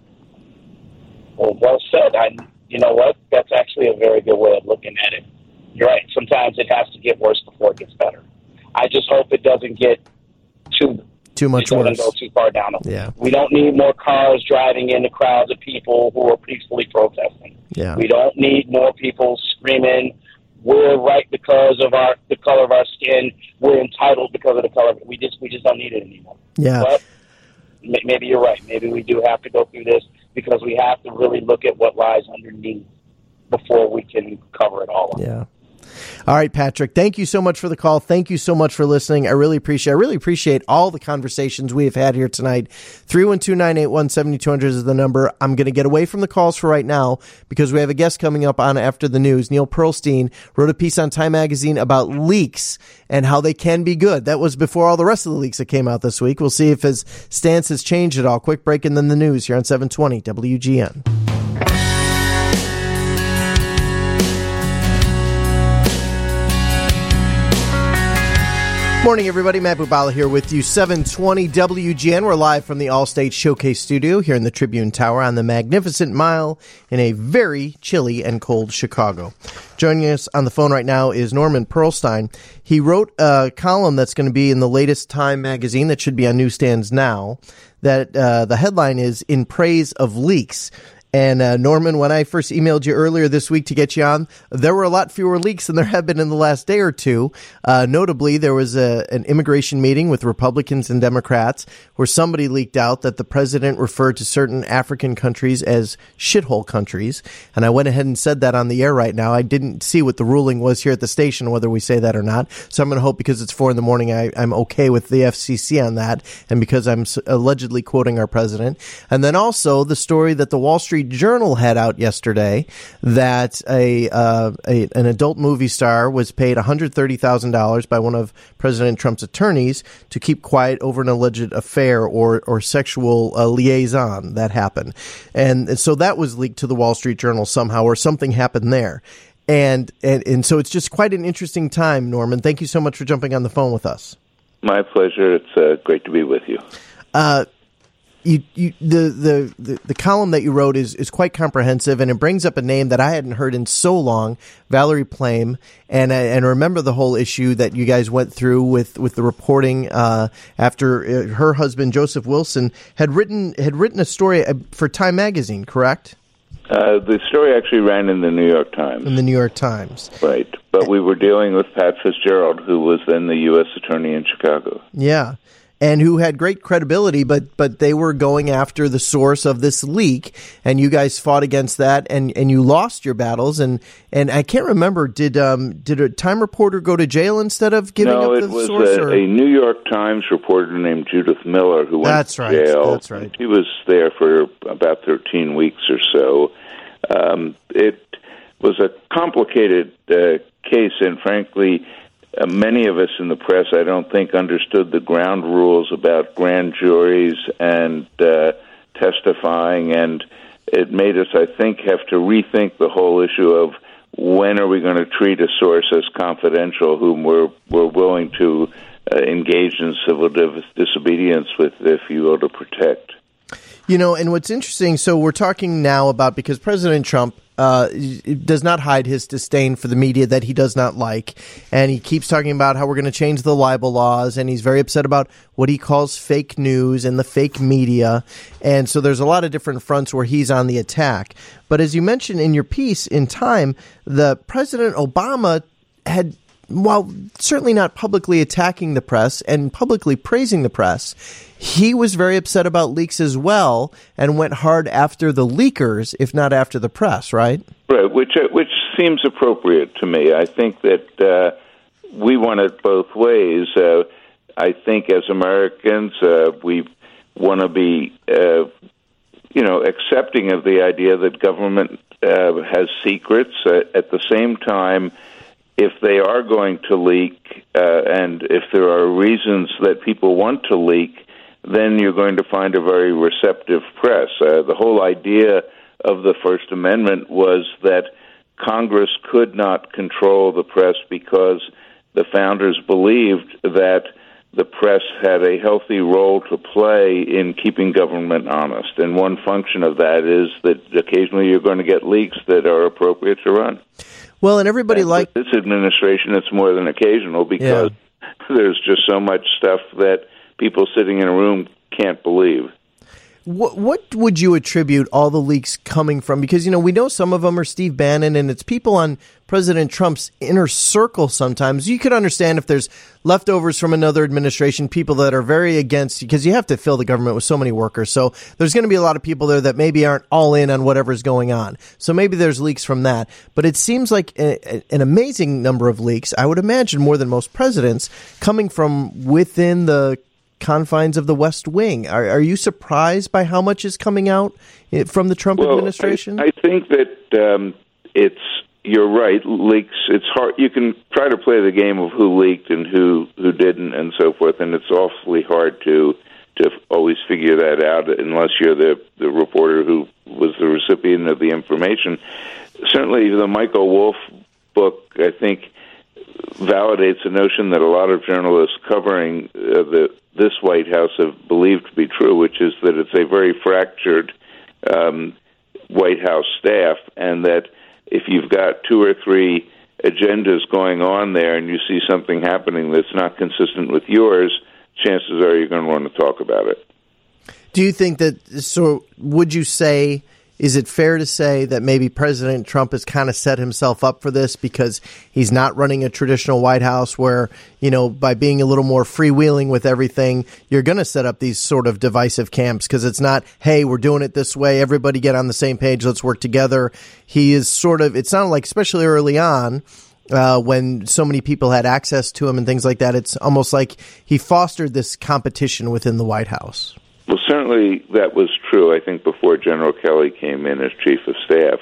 Well said. You know what? That's actually a very good way of looking at it. You're right. Sometimes it has to get worse before it gets better. I just hope it doesn't get too much worse. Go too far down. Yeah. We don't need more cars driving into crowds of people who are peacefully protesting. Yeah. We don't need more people screaming, "We're right because of the color of our skin. We're entitled because of the color." We just don't need it anymore. Yeah. But maybe you're right. Maybe we do have to go through this because we have to really look at what lies underneath before we can cover it all up. Yeah. All right, Patrick, thank you so much for the call. Thank you so much for listening. I really appreciate all the conversations we have had here tonight. 312-981-7200 is the number. I'm going to get away from the calls for right now because we have a guest coming up on After the News. Neil Pearlstein wrote a piece on Time Magazine about leaks and how they can be good. That was before all the rest of the leaks that came out this week. We'll see if his stance has changed at all. Quick break and then the news here on 720 WGN. Morning, everybody. Matt Bubala here with you. 720 WGN. We're live from the Allstate Showcase Studio here in the Tribune Tower on the Magnificent Mile in a very chilly and cold Chicago. Joining us on the phone right now is Norman Pearlstein. He wrote a column that's going to be in the latest Time magazine that should be on newsstands now. That the headline is "In Praise of Leaks." And Norman, when I first emailed you earlier this week to get you on, there were a lot fewer leaks than there have been in the last day or two. Notably, there was an immigration meeting with Republicans and Democrats where somebody leaked out that the president referred to certain African countries as shithole countries. And I went ahead and said that on the air right now. I didn't see what the ruling was here at the station, whether we say that or not. So I'm going to hope because it's 4 a.m, I'm okay with the FCC on that. And because I'm allegedly quoting our president. And then also the story that the Wall Street Street Journal had out yesterday that an adult movie star was paid $130,000 by one of President Trump's attorneys to keep quiet over an alleged affair or sexual liaison that happened. And so that was leaked to the Wall Street Journal somehow, or something happened there. And so it's just quite an interesting time, Norman. Thank you so much for jumping on the phone with us. My pleasure. It's great to be with you. The column that you wrote is quite comprehensive, and it brings up a name that I hadn't heard in so long, Valerie Plame, and I remember the whole issue that you guys went through with the reporting after her husband Joseph Wilson had written a story for Time magazine, correct? The story actually ran in the New York Times. In the New York Times. Right. But we were dealing with Pat Fitzgerald, who was then the U.S. Attorney in Chicago. Yeah. And who had great credibility, but they were going after the source of this leak, and you guys fought against that, and you lost your battles. And I can't remember, did a Time reporter go to jail instead of giving up the source? No, it was a New York Times reporter named Judith Miller who went to jail. That's right. She was there for about 13 weeks or so. It was a complicated case, and frankly, many of us in the press, I don't think, understood the ground rules about grand juries and testifying, and it made us, I think, have to rethink the whole issue of when are we going to treat a source as confidential whom we're willing to engage in civil disobedience with, if you will, to protect. You know, and what's interesting, so we're talking now about, because President Trump does not hide his disdain for the media that he does not like, and he keeps talking about how we're going to change the libel laws, and he's very upset about what he calls fake news and the fake media, and so there's a lot of different fronts where he's on the attack. But as you mentioned in your piece in Time, the President Obama had, while certainly not publicly attacking the press and publicly praising the press, he was very upset about leaks as well and went hard after the leakers, if not after the press, right? Right, which seems appropriate to me. I think that we want it both ways. I think as Americans, we want to be, accepting of the idea that government has secrets. At the same time, if they are going to leak, and if there are reasons that people want to leak, then you're going to find a very receptive press. The whole idea of the First Amendment was that Congress could not control the press because the founders believed that the press had a healthy role to play in keeping government honest. And one function of that is that occasionally you're going to get leaks that are appropriate to run. Well, and everybody with this administration, it's more than occasional because there's just so much stuff that people sitting in a room can't believe. What would you attribute all the leaks coming from? Because, we know some of them are Steve Bannon, and it's people on President Trump's inner circle sometimes. You could understand if there's leftovers from another administration, people that are very against, because you have to fill the government with so many workers. So there's going to be a lot of people there that maybe aren't all in on whatever's going on. So maybe there's leaks from that. But it seems like an amazing number of leaks, I would imagine more than most presidents, coming from within the confines of the West Wing. Are you surprised by how much is coming out from the Trump administration? I think that you're right, leaks, it's hard. You can try to play the game of who leaked and who didn't and so forth, and it's awfully hard to always figure that out unless you're the reporter who was the recipient of the information. Certainly the Michael Wolff book, I think, validates the notion that a lot of journalists covering this White House have believed to be true, which is that it's a very fractured White House staff, and that if you've got two or three agendas going on there and you see something happening that's not consistent with yours, chances are you're going to want to talk about it. Do you think that, so would you say, is it fair to say that maybe President Trump has kind of set himself up for this because he's not running a traditional White House where, by being a little more freewheeling with everything, you're going to set up these sort of divisive camps because it's not, hey, we're doing it this way, everybody get on the same page, let's work together. He is sort of, it sounded like, especially early on, when so many people had access to him and things like that, it's almost like he fostered this competition within the White House. Well, certainly that was true. I think before General Kelly came in as chief of staff,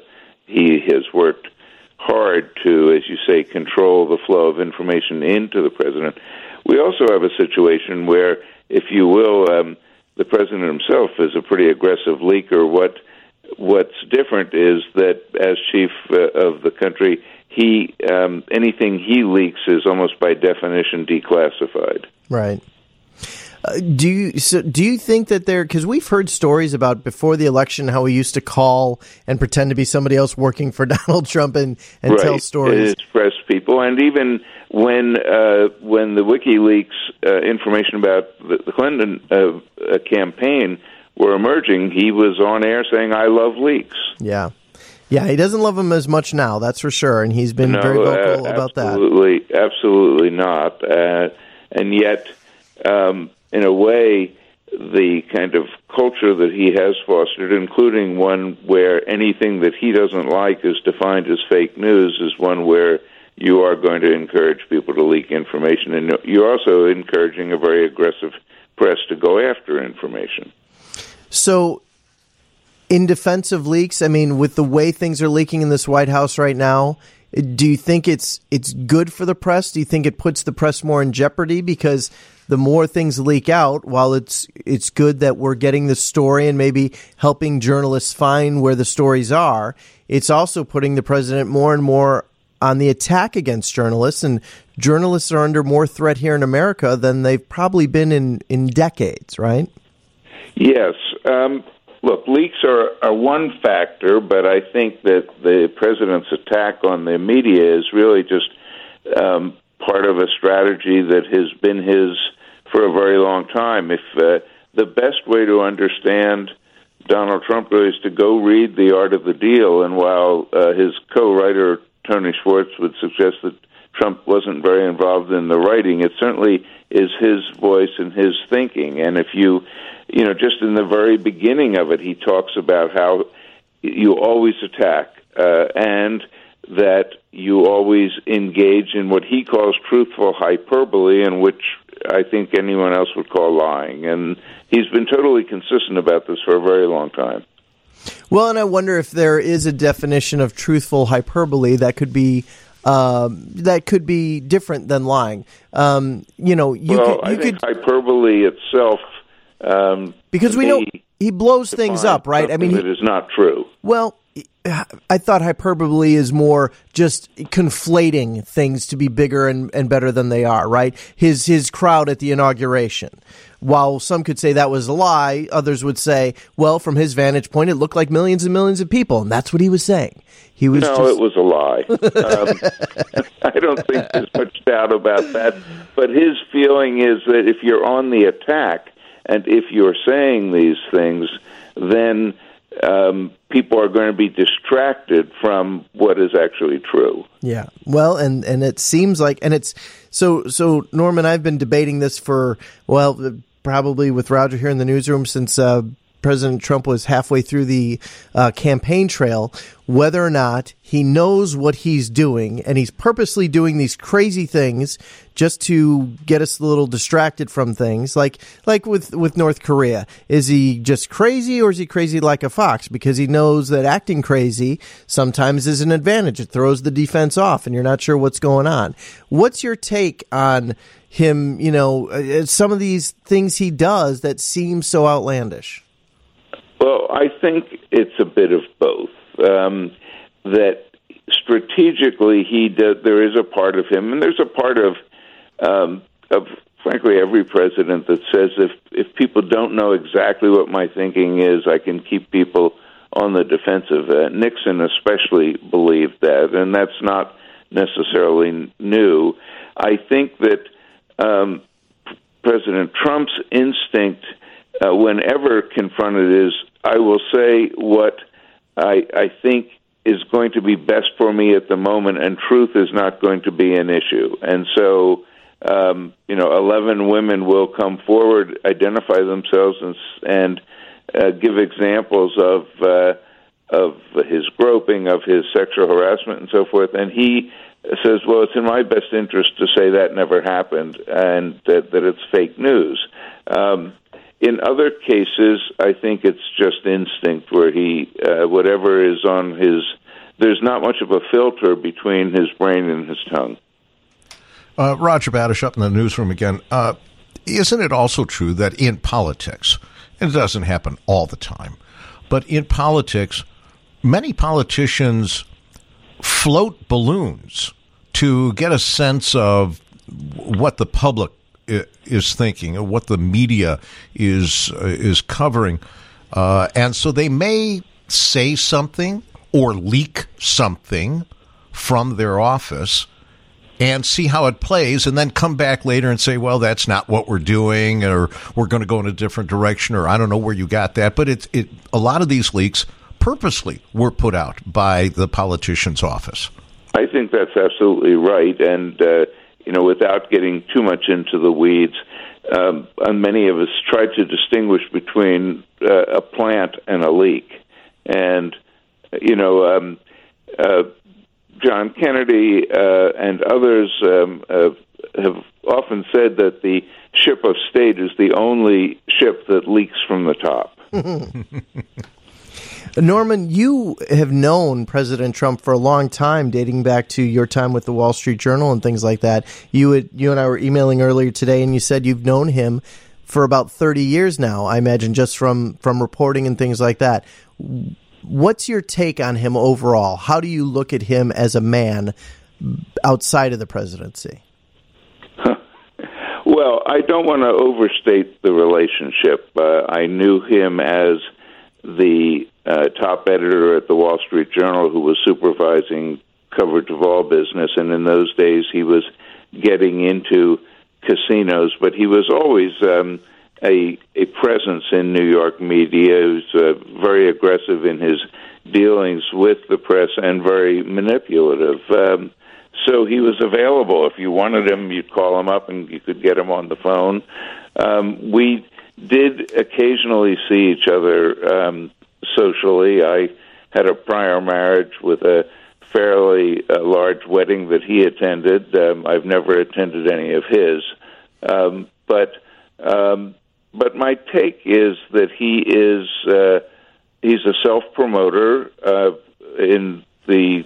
he has worked hard to, as you say, control the flow of information into the president. We also have a situation where, if you will, the president himself is a pretty aggressive leaker. What's different is that as chief of the country, he anything he leaks is almost by definition declassified. Right. Do you think that because we've heard stories about before the election how he used to call and pretend to be somebody else working for Donald Trump and right. tell stories? Express people, and even when the WikiLeaks information about the Clinton campaign were emerging, he was on air saying, "I love leaks." Yeah. Yeah, he doesn't love them as much now, that's for sure, and he's been very vocal about that. Absolutely not. And yet, in a way, the kind of culture that he has fostered, including one where anything that he doesn't like is defined as fake news, is one where you are going to encourage people to leak information. And you're also encouraging a very aggressive press to go after information. So, in defense of leaks, I mean, with the way things are leaking in this White House right now, do you think it's good for the press? Do you think it puts the press more in jeopardy? Because the more things leak out, while it's good that we're getting the story and maybe helping journalists find where the stories are, it's also putting the president more and more on the attack against journalists, and journalists are under more threat here in America than they've probably been in decades, right? Yes. Look, leaks are one factor, but I think that the president's attack on the media is really just part of a strategy that has been his for a very long time. If the best way to understand Donald Trump is to go read The Art of the Deal, and while his co-writer Tony Schwartz would suggest that Trump wasn't very involved in the writing, it certainly is his voice and his thinking. And if you just in the very beginning of it, he talks about how you always attack and that you always engage in what he calls truthful hyperbole, in which I think anyone else would call lying. And he's been totally consistent about this for a very long time. Well, and I wonder if there is a definition of truthful hyperbole that could be different than lying. I think hyperbole itself, because we know he blows things up, right? I mean, it is not true. Well, I thought hyperbole is more just conflating things to be bigger and better than they are, right? His crowd at the inauguration. While some could say that was a lie, others would say, well, from his vantage point, it looked like millions and millions of people, and that's what he was saying. It was a lie. I don't think there's much doubt about that. But his feeling is that if you're on the attack and if you're saying these things, then people are going to be distracted from what is actually true. Yeah. Well, and it seems like, and it's so Norman, I've been debating this for, probably with Roger here in the newsroom since President Trump was halfway through the campaign trail, whether or not he knows what he's doing, and he's purposely doing these crazy things just to get us a little distracted from things, like with North Korea. Is he just crazy, or is he crazy like a fox? Because he knows that acting crazy sometimes is an advantage. It throws the defense off, and you're not sure what's going on. What's your take on him, some of these things he does that seem so outlandish? Well, I think it's a bit of both. That strategically there is a part of him, and there's a part of frankly every president that says if people don't know exactly what my thinking is, I can keep people on the defensive. Nixon especially believed that, and that's not necessarily new. I think that President Trump's instinct, whenever confronted, is I will say what I think is going to be best for me at the moment, and truth is not going to be an issue. And so, 11 women will come forward, identify themselves, and give examples of his groping, of his sexual harassment, and so forth. And he says, well, it's in my best interest to say that never happened and that it's fake news. In other cases, I think it's just instinct where he, whatever is on his, there's not much of a filter between his brain and his tongue. Roger Badish up in the newsroom again. Isn't it also true that in politics, and it doesn't happen all the time, but in politics, many politicians float balloons to get a sense of what the public is thinking, or what the media is covering, and so they may say something or leak something from their office and see how it plays, and then come back later and say, well, that's not what we're doing, or we're going to go in a different direction, or I don't know where you got that. But a lot of these leaks purposely were put out by the politician's office. I think that's absolutely right, and without getting too much into the weeds, many of us try to distinguish between a plant and a leak. And, John Kennedy and others have often said that the ship of state is the only ship that leaks from the top. Norman, you have known President Trump for a long time, dating back to your time with the Wall Street Journal and things like that. You and I were emailing earlier today, and you said you've known him for about 30 years now, I imagine, just from reporting and things like that. What's your take on him overall? How do you look at him as a man outside of the presidency? Well, I don't want to overstate the relationship. I knew him as the top editor at the Wall Street Journal who was supervising coverage of all business, and in those days he was getting into casinos, but he was always a presence in New York media. He was very aggressive in his dealings with the press and very manipulative. So he was available. If you wanted him, you'd call him up and you could get him on the phone. We did occasionally see each other socially. I had a prior marriage with a fairly large wedding that he attended. I've never attended any of his. But my take is that he's a self-promoter in the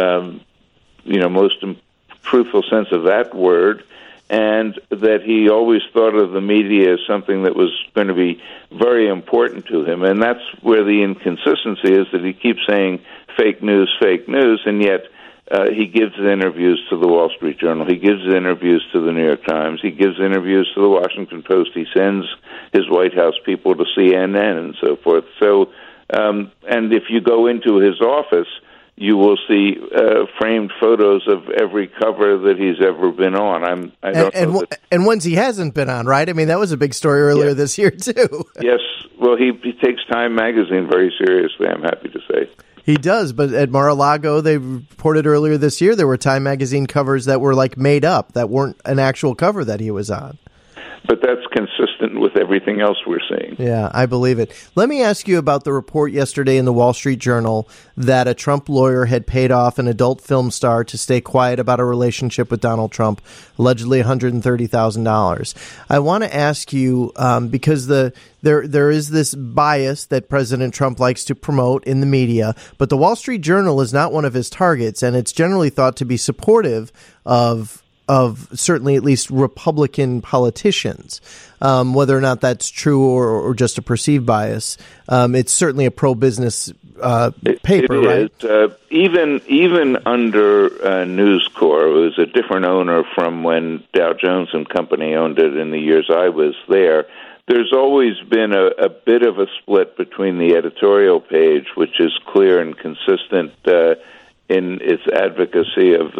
most truthful sense of that word, and that he always thought of the media as something that was going to be very important to him. And that's where the inconsistency is, that he keeps saying fake news, and yet he gives interviews to the Wall Street Journal. He gives interviews to the New York Times. He gives interviews to the Washington Post. He sends his White House people to CNN and so forth. So, and if you go into his office, you will see framed photos of every cover that he's ever been on. And ones he hasn't been on, right? I mean, that was a big story earlier this year, too. Yes. Well, he takes Time magazine very seriously, I'm happy to say. He does, but at Mar-a-Lago, they reported earlier this year there were Time magazine covers that were like made up, that weren't an actual cover that he was on. But that's consistent with everything else we're seeing. Yeah, I believe it. Let me ask you about the report yesterday in the Wall Street Journal that a Trump lawyer had paid off an adult film star to stay quiet about a relationship with Donald Trump, allegedly $130,000. I want to ask you, because there is this bias that President Trump likes to promote in the media, but the Wall Street Journal is not one of his targets, and it's generally thought to be supportive of certainly at least Republican politicians, whether or not that's true or just a perceived bias. It's certainly a pro-business paper, right? Even under News Corp, it was a different owner from when Dow Jones and Company owned it in the years I was there. There's always been a bit of a split between the editorial page, which is clear and consistent in its advocacy of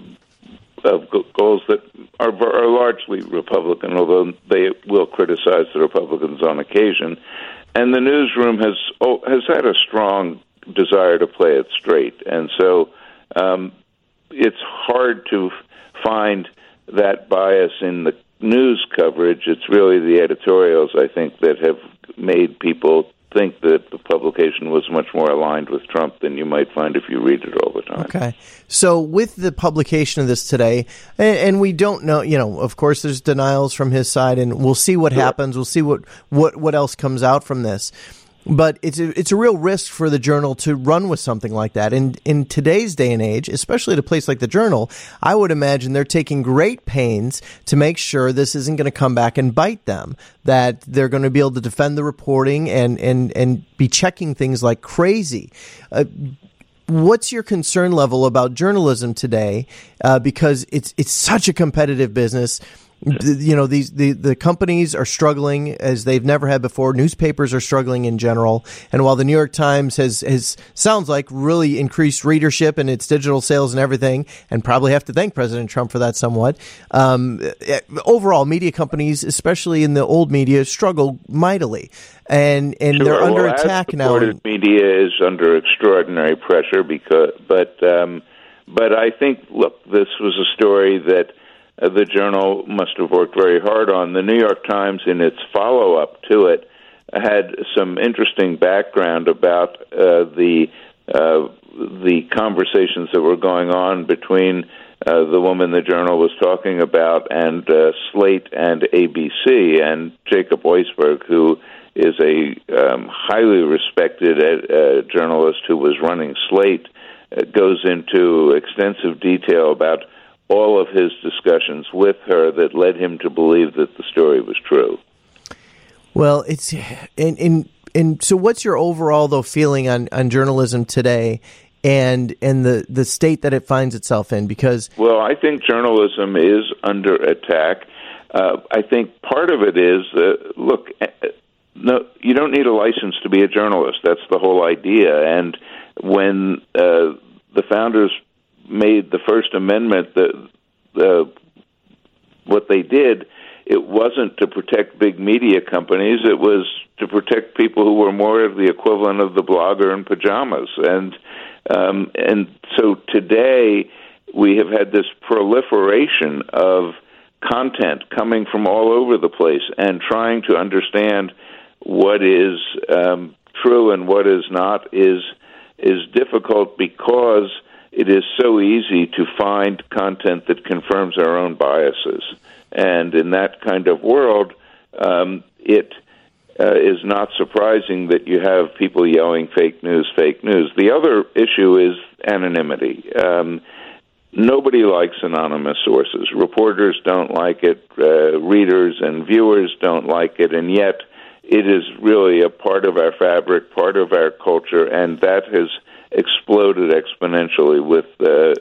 goals that are largely Republican, although they will criticize the Republicans on occasion. And the newsroom has had a strong desire to play it straight. And so it's hard to find that bias in the news coverage. It's really the editorials, I think, that have made people think that the publication was much more aligned with Trump than you might find if you read it all the time. Okay. So with the publication of this today, and we don't know, of course there's denials from his side, and we'll see what happens. We'll see what else comes out from this. But it's a real risk for the Journal to run with something like that. And in today's day and age, especially at a place like the Journal, I would imagine they're taking great pains to make sure this isn't going to come back and bite them, that they're going to be able to defend the reporting and be checking things like crazy. What's your concern level about journalism today? Because it's such a competitive business. The companies are struggling as they've never had before. Newspapers are struggling in general. And while the New York Times has sounds like really increased readership and its digital sales and everything, and probably have to thank President Trump for that somewhat, overall media companies, especially in the old media, struggle mightily. And sure. They're under attack now. Media is under extraordinary pressure but I think, look, this was a story that the Journal must have worked very hard on. The New York Times, in its follow-up to it, had some interesting background about the conversations that were going on between the woman the Journal was talking about and Slate and ABC, and Jacob Weisberg, who is a highly respected journalist who was running Slate, goes into extensive detail about all of his discussions with her that led him to believe that the story was true. Well, it's and so what's your overall though feeling on journalism today and the state that it finds itself in? Because I think journalism is under attack. I think part of it is no, you don't need a license to be a journalist. That's the whole idea. And when the founders made the First Amendment, what they did, it wasn't to protect big media companies. It was to protect people who were more of the equivalent of the blogger in pajamas. And so today we have had this proliferation of content coming from all over the place, and trying to understand what is true and what is not is difficult, because it is so easy to find content that confirms our own biases. And in that kind of world, it is not surprising that you have people yelling fake news, fake news. The other issue is anonymity. Nobody likes anonymous sources. Reporters don't like it. Readers and viewers don't like it. And yet it is really a part of our fabric, part of our culture, and that has exploded exponentially with the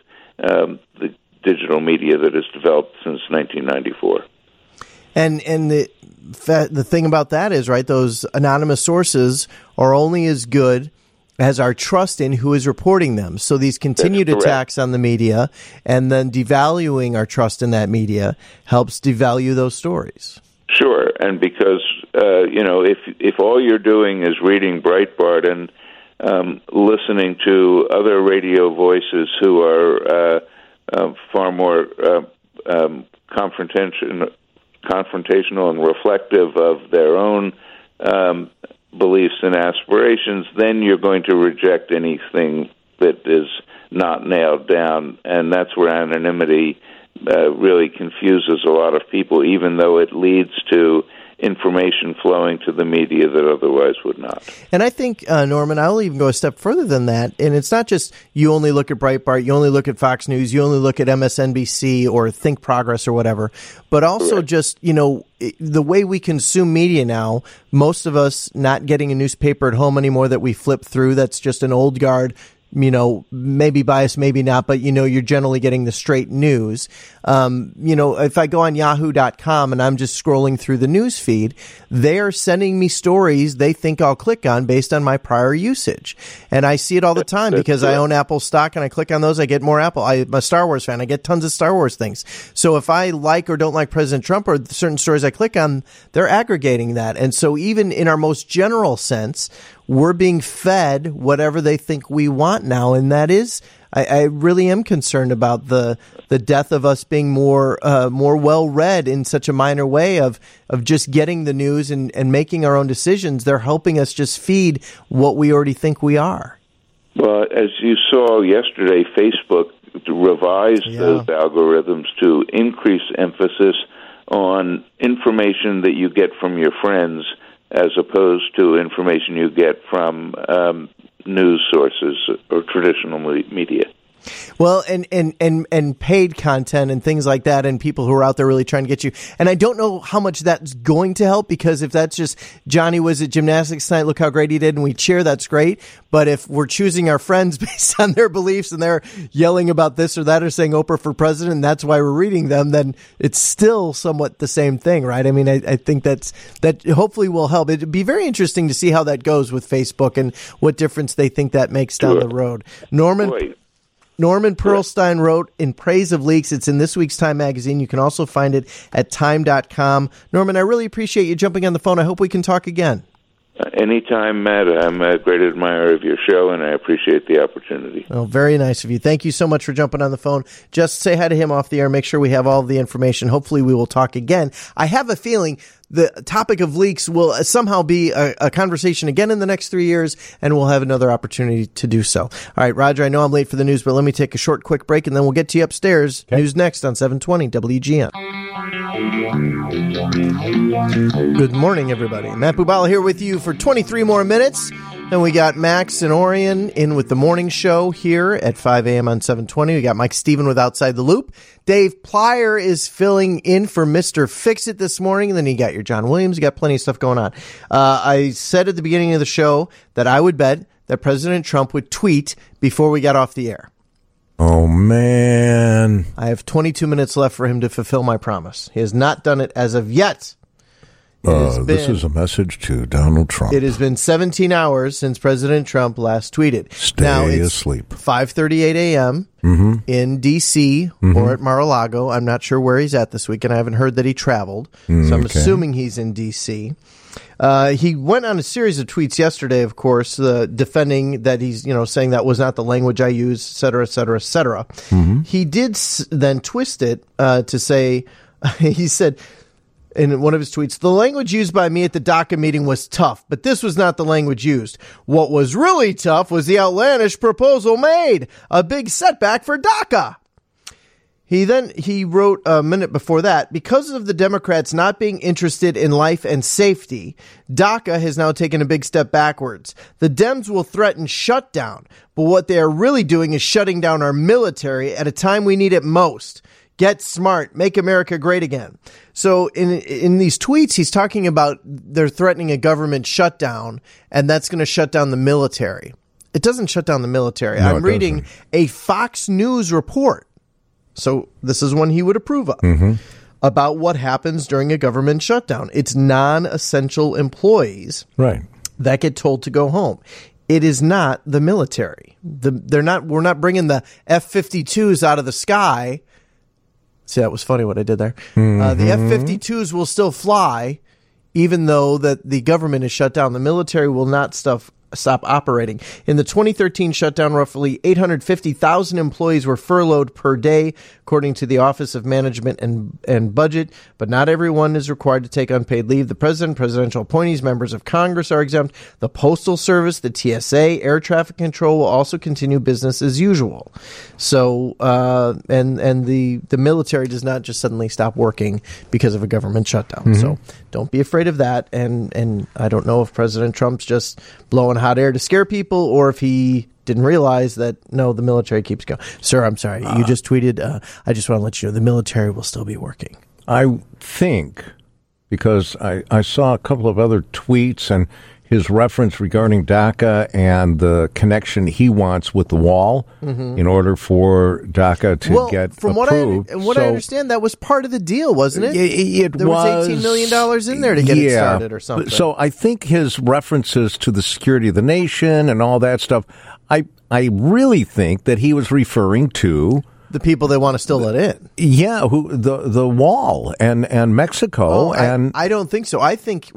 digital media that has developed since 1994. And the thing about that is, right, those anonymous sources are only as good as our trust in who is reporting them. So these continued attacks on the media and then devaluing our trust in that media helps devalue those stories. Sure, and because if all you're doing is reading Breitbart and listening to other radio voices who are far more confrontational and reflective of their own beliefs and aspirations, then you're going to reject anything that is not nailed down, and that's where anonymity really confuses a lot of people, even though it leads to information flowing to the media that otherwise would not. And I think, Norman, I'll even go a step further than that. And it's not just you only look at Breitbart, you only look at Fox News, you only look at MSNBC or Think Progress or whatever, but also just, the way we consume media now, most of us not getting a newspaper at home anymore that we flip through, that's just an old guard, maybe biased, maybe not, but, you're generally getting the straight news. If I go on yahoo.com and I'm just scrolling through the news feed, they are sending me stories they think I'll click on based on my prior usage. And I see it all the time because I own Apple stock and I click on those. I get more Apple. I'm a Star Wars fan. I get tons of Star Wars things. So if I like or don't like President Trump or certain stories I click on, they're aggregating that. And so even in our most general sense, we're being fed whatever they think we want now, and that is I really am concerned about the death of us being more well read in such a minor way of just getting the news and making our own decisions. They're helping us just feed what we already think we are. Well, as you saw yesterday, Facebook revised those algorithms to increase emphasis on information that you get from your friends as opposed to information you get from news sources or traditional media. Well, and paid content and things like that, and people who are out there really trying to get you. And I don't know how much that's going to help, because if that's just Johnny was at gymnastics tonight, look how great he did, and we cheer, that's great. But if we're choosing our friends based on their beliefs and they're yelling about this or that or saying Oprah for president, and that's why we're reading them, then it's still somewhat the same thing, right? I mean, I think that hopefully will help. It'd be very interesting to see how that goes with Facebook and what difference they think that makes down the road. Norman Pearlstein wrote in praise of leaks. It's in this week's Time magazine. You can also find it at time.com. Norman, I really appreciate you jumping on the phone. I hope we can talk again. Anytime, Matt. I'm a great admirer of your show, and I appreciate the opportunity. Oh, very nice of you. Thank you so much for jumping on the phone. Just say hi to him off the air. Make sure we have all of the information. Hopefully we will talk again. I have a feeling the topic of leaks will somehow be a conversation again in the next 3 years, and we'll have another opportunity to do so. All right, Roger, I know I'm late for the news, but let me take a short, quick break, and then we'll get to you upstairs. Okay. News next on 720 WGN. Good morning, everybody. Matt Bubala here with you for 23 more minutes. Then we got Max and Orion in with the morning show here at 5 a.m. on 720. We got Mike Stephen with Outside the Loop. Dave Plyer is filling in for Mr. Fix-It this morning. And then you got your John Williams. You got plenty of stuff going on. I said at the beginning of the show that I would bet that President Trump would tweet before we got off the air. Oh, man. I have 22 minutes left for him to fulfill my promise. He has not done it as of yet. This is a message to Donald Trump. It has been 17 hours since President Trump last tweeted. Stay asleep. 5:38 a.m. In D.C. or at Mar-a-Lago. I'm not sure where he's at this weekend. I haven't heard that he traveled, so I'm assuming he's in D.C. He went on a series of tweets yesterday, of course, defending that he's, saying that was not the language I use, et cetera, et cetera, et cetera. He did then twist it to say, he said, in one of his tweets, the language used by me at the DACA meeting was tough, but this was not the language used. What was really tough was the outlandish proposal made, a big setback for DACA. He wrote a minute before that, because of the Democrats not being interested in life and safety, DACA has now taken a big step backwards. The Dems will threaten shutdown, but what they are really doing is shutting down our military at a time we need it most. Get smart. Make America great again. So in these tweets, he's talking about they're threatening a government shutdown, and that's going to shut down the military. It doesn't shut down the military. No, I'm reading a Fox News report. So this is one he would approve of about what happens during a government shutdown. It's non-essential employees that get told to go home. It is not the military. We're not bringing the F-52s out of the sky. See, that was funny what I did there. The F-52s will still fly, even though that the government is shut down. The military will not stop operating. In the 2013 shutdown, roughly 850,000 employees were furloughed per day, according to the Office of Management and Budget, but not everyone is required to take unpaid leave. The president, presidential appointees, members of Congress are exempt. The Postal Service, the TSA, air traffic control will also continue business as usual. So, and the military does not just suddenly stop working because of a government shutdown. So don't be afraid of that. And I don't know if President Trump's just blowing hot air to scare people, or if he didn't realize that, no, the military keeps going. Sir, I'm sorry. You just tweeted, I just want to let you know the military will still be working. I think, because I saw a couple of other tweets and his reference regarding DACA and the connection he wants with the wall in order for DACA to get from approved. What I understand, that was part of the deal, wasn't it? There was $18 million in there to get it started or something. So I think his references to the security of the nation and all that stuff, I really think that he was referring to the people they want to still let in. Yeah, the wall and Mexico. I don't think so. I think,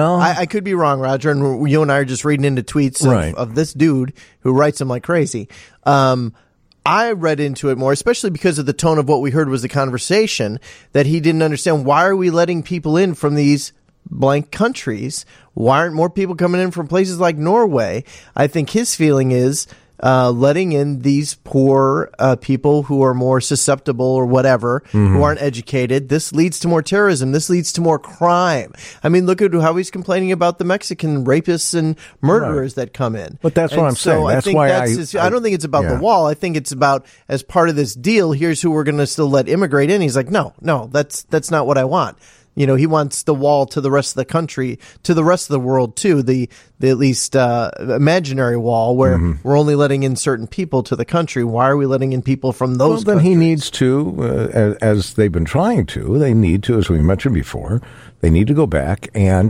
I could be wrong, Roger, and you and I are just reading into tweets of this dude who writes them like crazy. I read into it more, especially because of the tone of what we heard was the conversation, that he didn't understand, why are we letting people in from these blank countries? Why aren't more people coming in from places like Norway? I think his feeling is letting in these poor people who are more susceptible or whatever, who aren't educated. This leads to more terrorism. This leads to more crime. I mean, look at how he's complaining about the Mexican rapists and murderers that come in. But that's what I'm saying. That's why I don't think it's about the wall. I think it's about, as part of this deal, here's who we're going to still let immigrate in. He's like, no, that's not what I want. You know, he wants the wall to the rest of the country, to the rest of the world too. The at least imaginary wall where we're only letting in certain people to the country. Why are we letting in people from those? Well, then he needs to, as they've been trying to. They need to, as we mentioned before, they need to go back and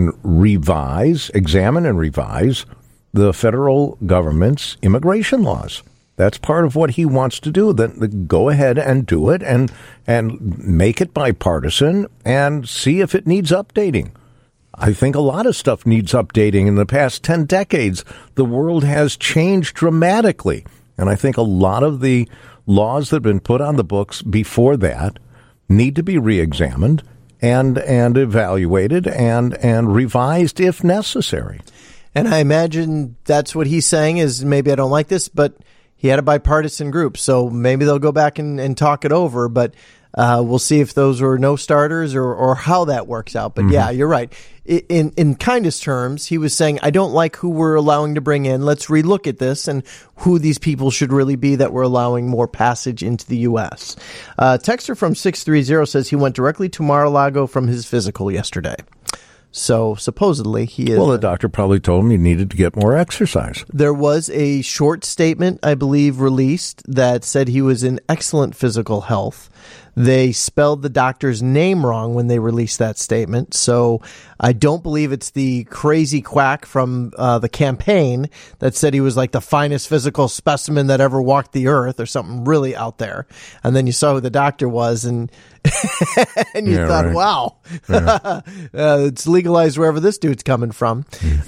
examine and revise the federal government's immigration laws. That's part of what he wants to do. Then go ahead and do it and make it bipartisan and see if it needs updating. I think a lot of stuff needs updating. In the past 10 decades, the world has changed dramatically. And I think a lot of the laws that have been put on the books before that need to be reexamined and evaluated and revised if necessary. And I imagine that's what he's saying is, maybe I don't like this, but he had a bipartisan group, so maybe they'll go back and talk it over, but we'll see if those were no starters or how that works out. But yeah, you're right. In kindest terms, he was saying, I don't like who we're allowing to bring in. Let's relook at this and who these people should really be that we're allowing more passage into the U.S. Texter from 630 says he went directly to Mar-a-Lago from his physical yesterday. So supposedly he is. Well, the doctor probably told him he needed to get more exercise. There was a short statement, I believe, released that said he was in excellent physical health. They spelled the doctor's name wrong when they released that statement. So I don't believe it's the crazy quack from the campaign that said he was like the finest physical specimen that ever walked the earth or something really out there. And then you saw who the doctor was and and you thought, wow, it's legalized wherever this dude's coming from.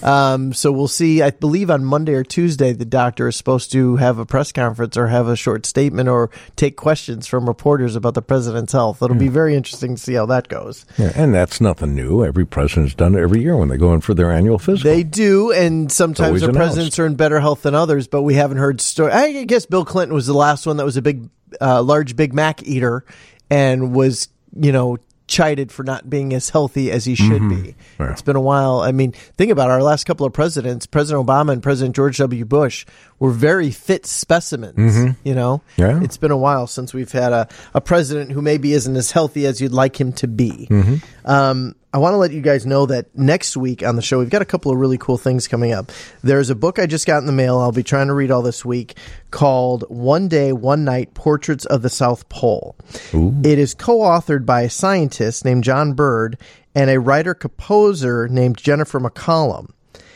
So we'll see. I believe on Monday or Tuesday, the doctor is supposed to have a press conference or have a short statement or take questions from reporters about the president's health. It'll be very interesting to see how that goes. Yeah, and that's nothing new. Every president's done it every year when they go in for their annual physical. They do, and sometimes the presidents are in better health than others, but we haven't heard stories. I guess Bill Clinton was the last one that was a large Big Mac eater and was, chided for not being as healthy as he should be. Yeah. It's been a while. I mean, think about our last couple of presidents. President Obama and President George W. Bush were very fit specimens, Yeah. It's been a while since we've had a president who maybe isn't as healthy as you'd like him to be. I want to let you guys know that next week on the show, we've got a couple of really cool things coming up. There's a book I just got in the mail I'll be trying to read all this week called One Day, One Night, Portraits of the South Pole. Ooh. It is co-authored by a scientist named John Bird and a writer-composer named Jennifer McCollum.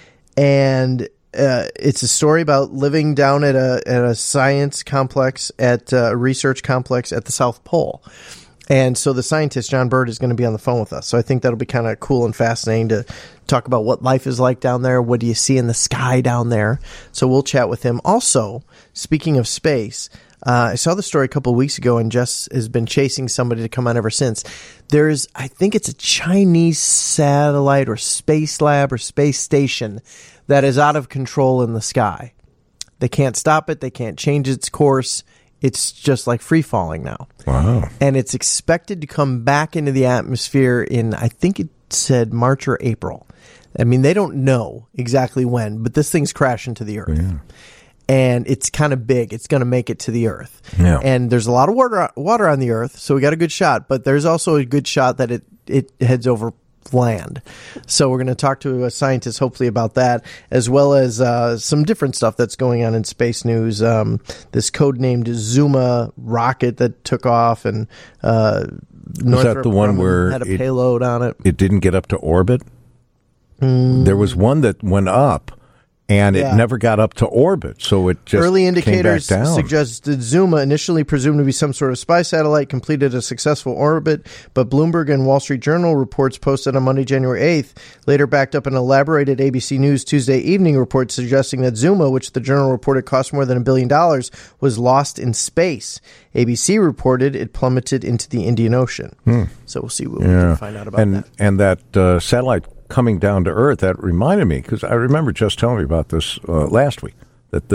And it's a story about living down at a science complex, at a research complex at the South Pole. And so the scientist, John Bird, is going to be on the phone with us. So I think that'll be kind of cool and fascinating to talk about what life is like down there. What do you see in the sky down there? So we'll chat with him. Also, speaking of space, I saw the story a couple of weeks ago, and Jess has been chasing somebody to come on ever since. I think it's a Chinese satellite or space lab or space station that is out of control in the sky. They can't stop it. They can't change its course. It's just like free falling now. Wow. And it's expected to come back into the atmosphere in, I think it said March or April. I mean, they don't know exactly when, but this thing's crashing to the earth. Yeah. And it's kind of big. It's going to make it to the earth. Yeah. And there's a lot of water on the earth, so we got a good shot. But there's also a good shot that it heads over land. So we're going to talk to a scientist hopefully about that, as well as some different stuff that's going on in space news. This codenamed Zuma rocket that took off, and was that the one where had a payload on it? It didn't get up to orbit. There was one that went up and it never got up to orbit, so it just early indicators came back down. suggested Zuma, initially presumed to be some sort of spy satellite, completed a successful orbit, but Bloomberg and Wall Street Journal reports posted on Monday, January 8th, later backed up an elaborated ABC News Tuesday evening report suggesting that Zuma, which the Journal reported cost more than $1 billion, was lost in space. ABC reported it plummeted into the Indian Ocean. So we'll see what we can find out about that. And that satellite coming down to Earth, that reminded me, because I remember just telling me about this last week, that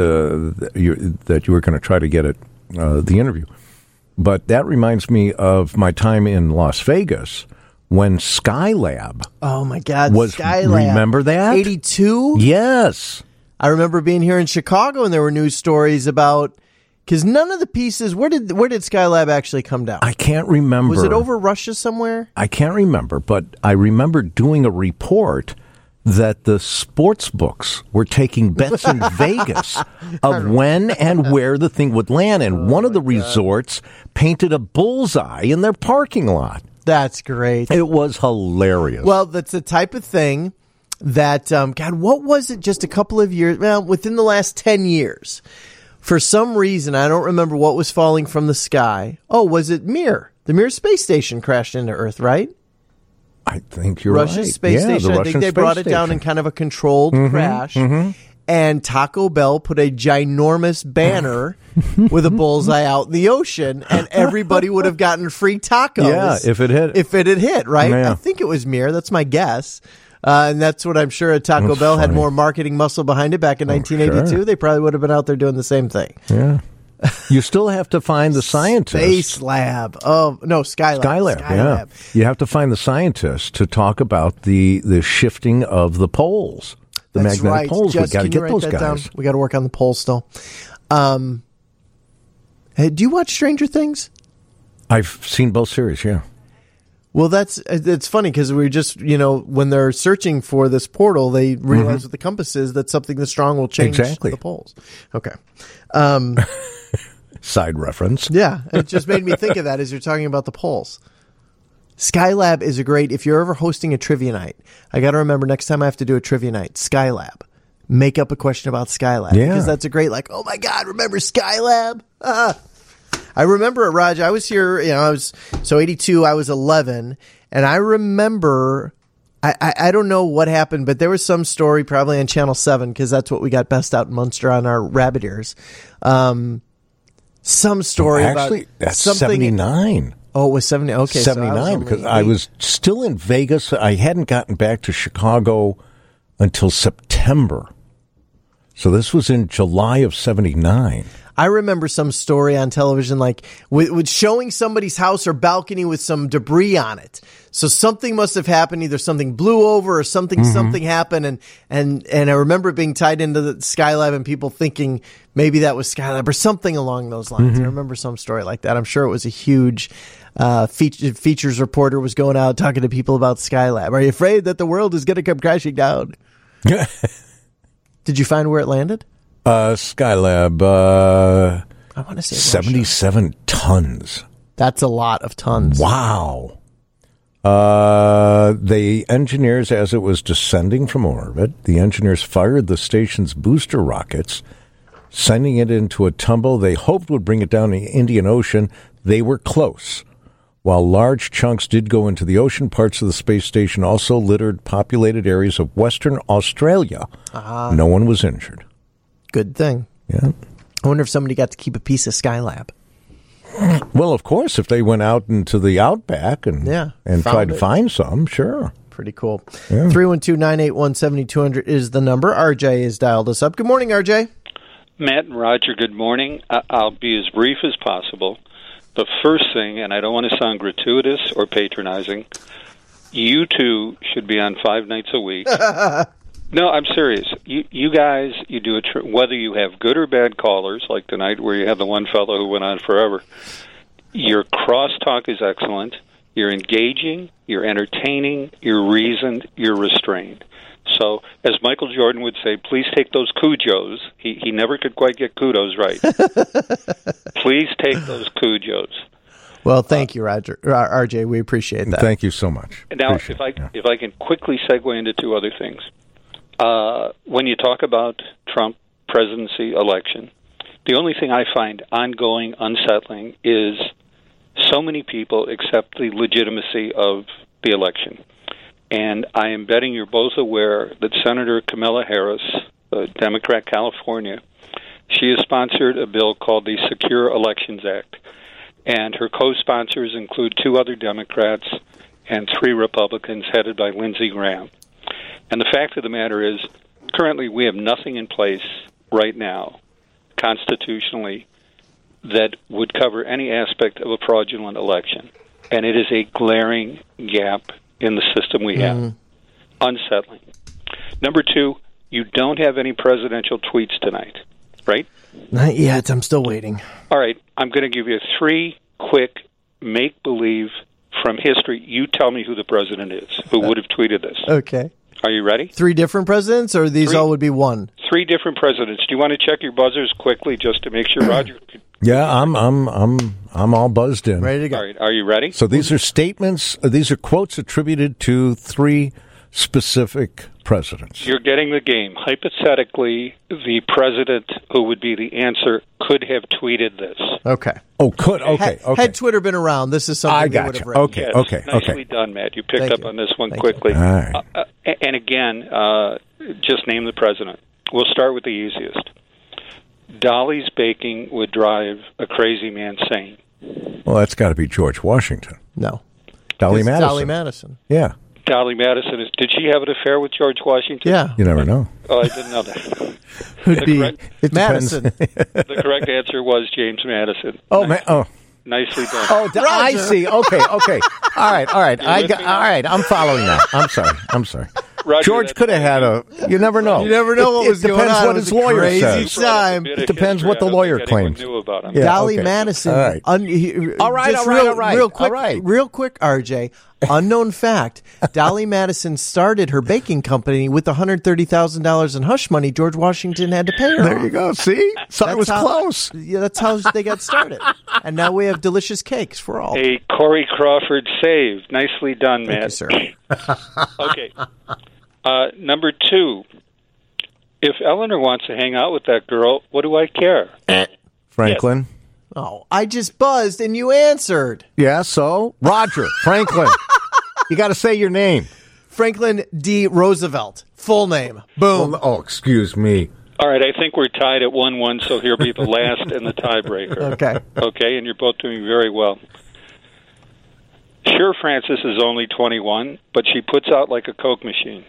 you were going to try to get it, the interview. But that reminds me of my time in Las Vegas when Skylab. Oh, my God. Was, Skylab. Remember that? 82? Yes. I remember being here in Chicago and there were news stories about... Because none of the pieces, where did Skylab actually come down? I can't remember. Was it over Russia somewhere? I can't remember, but I remember doing a report that the sports books were taking bets in Vegas of when and where the thing would land. And one of the resorts painted a bullseye in their parking lot. That's great. It was hilarious. Well, that's the type of thing that, God, what was it just a couple of years, well, within the last 10 years? For some reason, I don't remember what was falling from the sky. Oh, was it Mir? The Mir space station crashed into Earth, right? I think you're Russia's right. space station. I think they brought it down in kind of a controlled crash. And Taco Bell put a ginormous banner with a bullseye out in the ocean, and everybody would have gotten free tacos. Yeah, if it hit. If it had hit, right? Yeah. I think it was Mir. That's my guess. And that's what I'm sure Taco Bell had more marketing muscle behind it back in 1982. Sure. They probably would have been out there doing the same thing. Yeah. You still have to find the scientists. Space Lab. Oh, no, Skylab. Skylab, yeah. You have to find the scientists to talk about the shifting of the poles. The That's magnetic right. poles. Just, we got to can you get write those that guys. down? We got to work on the poles still. Hey, do you watch Stranger Things? I've seen both series, yeah. Well, it's funny because we just, when they're searching for this portal, they realize with the compass is that something that's strong will change the poles. Okay. Side reference. Yeah, it just made me think of that as you're talking about the poles. Skylab is if you're ever hosting a trivia night, I got to remember next time I have to do a trivia night, Skylab. Make up a question about Skylab. Yeah. Because that's a great, oh my God, remember Skylab? I remember it, Raj. I was here, 82, I was 11, and I remember, I don't know what happened, but there was some story probably on Channel 7, because that's what we got best out in Munster on our rabbit ears. Some story actually, about that's something. 79. Oh, it was 70. Okay, 79, because I was still in Vegas. I hadn't gotten back to Chicago until September. So this was in July of 79. I remember some story on television, with showing somebody's house or balcony with some debris on it. So something must have happened. Either something blew over or something happened. And I remember it being tied into the Skylab and people thinking maybe that was Skylab or something along those lines. I remember some story like that. I'm sure it was a huge features reporter was going out talking to people about Skylab. Are you afraid that the world is going to come crashing down? Did you find where it landed? Skylab, I want to say 77 tons. That's a lot of tons. Wow. The engineers, as it was descending from orbit, the engineers fired the station's booster rockets, sending it into a tumble they hoped would bring it down the Indian Ocean. They were close. While large chunks did go into the ocean, parts of the space station also littered populated areas of Western Australia. No one was injured. Good thing. Yeah. I wonder if somebody got to keep a piece of Skylab. Well, of course, if they went out into the outback and tried to find some, sure. Pretty cool. 312-981-7200 is the number. RJ has dialed us up. Good morning, RJ. Matt and Roger, good morning. I'll be as brief as possible. The first thing, and I don't want to sound gratuitous or patronizing, you two should be on 5 nights a week. No, I'm serious. You guys, you do whether you have good or bad callers, like tonight where you have the one fellow who went on forever. Your crosstalk is excellent. You're engaging, you're entertaining, you're reasoned, you're restrained. So, as Michael Jordan would say, please take those cujos. He never could quite get kudos right. Please take those cujos. Well, thank you, RJ. We appreciate that. Thank you so much. Now, if I can quickly segue into two other things. when you talk about Trump presidency election, the only thing I find ongoing unsettling is so many people accept the legitimacy of the election. And I am betting you're both aware that Senator Kamala Harris, a Democrat, California, she has sponsored a bill called the Secure Elections Act. And her co-sponsors include 2 other Democrats and 3 Republicans headed by Lindsey Graham. And the fact of the matter is, currently we have nothing in place right now, constitutionally, that would cover any aspect of a fraudulent election. And it is a glaring gap in the system we have. Unsettling. Number 2, you don't have any presidential tweets tonight, right? Not yet. I'm still waiting. All right. I'm going to give you 3 quick make-believe from history. You tell me who the president is, who would have tweeted this. Okay. Are you ready? 3 different presidents, or these all would be one? 3 different presidents. Do you want to check your buzzers quickly just to make sure, Roger? Yeah, I'm all buzzed in. Ready to go. All right. Are you ready? So these are statements. These are quotes attributed to 3 specific presidents. You're getting the game. Hypothetically, the president who would be the answer could have tweeted this. Okay. Oh, could. Okay. Okay. Had Twitter been around, this is something I we got would have you. written. Okay. Yes, Okay. Nicely Okay. done, Matt. You picked Thank up you. on this one Thank quickly. you. All right. And again, just name the president. We'll start with the easiest. Dolly's baking would drive a crazy man sane. Well, that's got to be George Washington. No. Dolly It's Madison. Dolly Madison. Yeah. Dolly Madison, did she have an affair with George Washington? Yeah. You never know. Oh, I didn't know that. Would be It Madison. The correct answer was James Madison. Oh, man. Oh. Nicely done. Oh, I see. Okay. Okay. All right. All right. You're with me now? All right. I'm following that. I'm sorry. Roger, George that's could have had a. You never know. You never know what was It going depends on. what It was his a lawyer crazy says. time. Bit of It depends history what the I don't lawyer think anyone claims. knew about him. Yeah, Dolly okay. Madison. All right. All right, just all right, real, all right, Real quick, all right. real quick, RJ. Unknown fact: Dolly Madison started her baking company with $130,000 in hush money George Washington had to pay her. There you go. See, so it was close. Yeah, that's how they got started. And now we have delicious cakes for all. A Corey Crawford save. Nicely done, Thank Matt. you, sir. Okay. Number 2. If Eleanor wants to hang out with that girl, what do I care? Franklin. Oh, I just buzzed and you answered. Yeah. So Roger Franklin. You got to say your name. Franklin D. Roosevelt. Full name. Boom. Oh, excuse me. All right, I think we're tied at 1-1, so here'll be the last and the tiebreaker. Okay. Okay, and you're both doing very well. Sure, Frances is only 21, but she puts out like a Coke machine.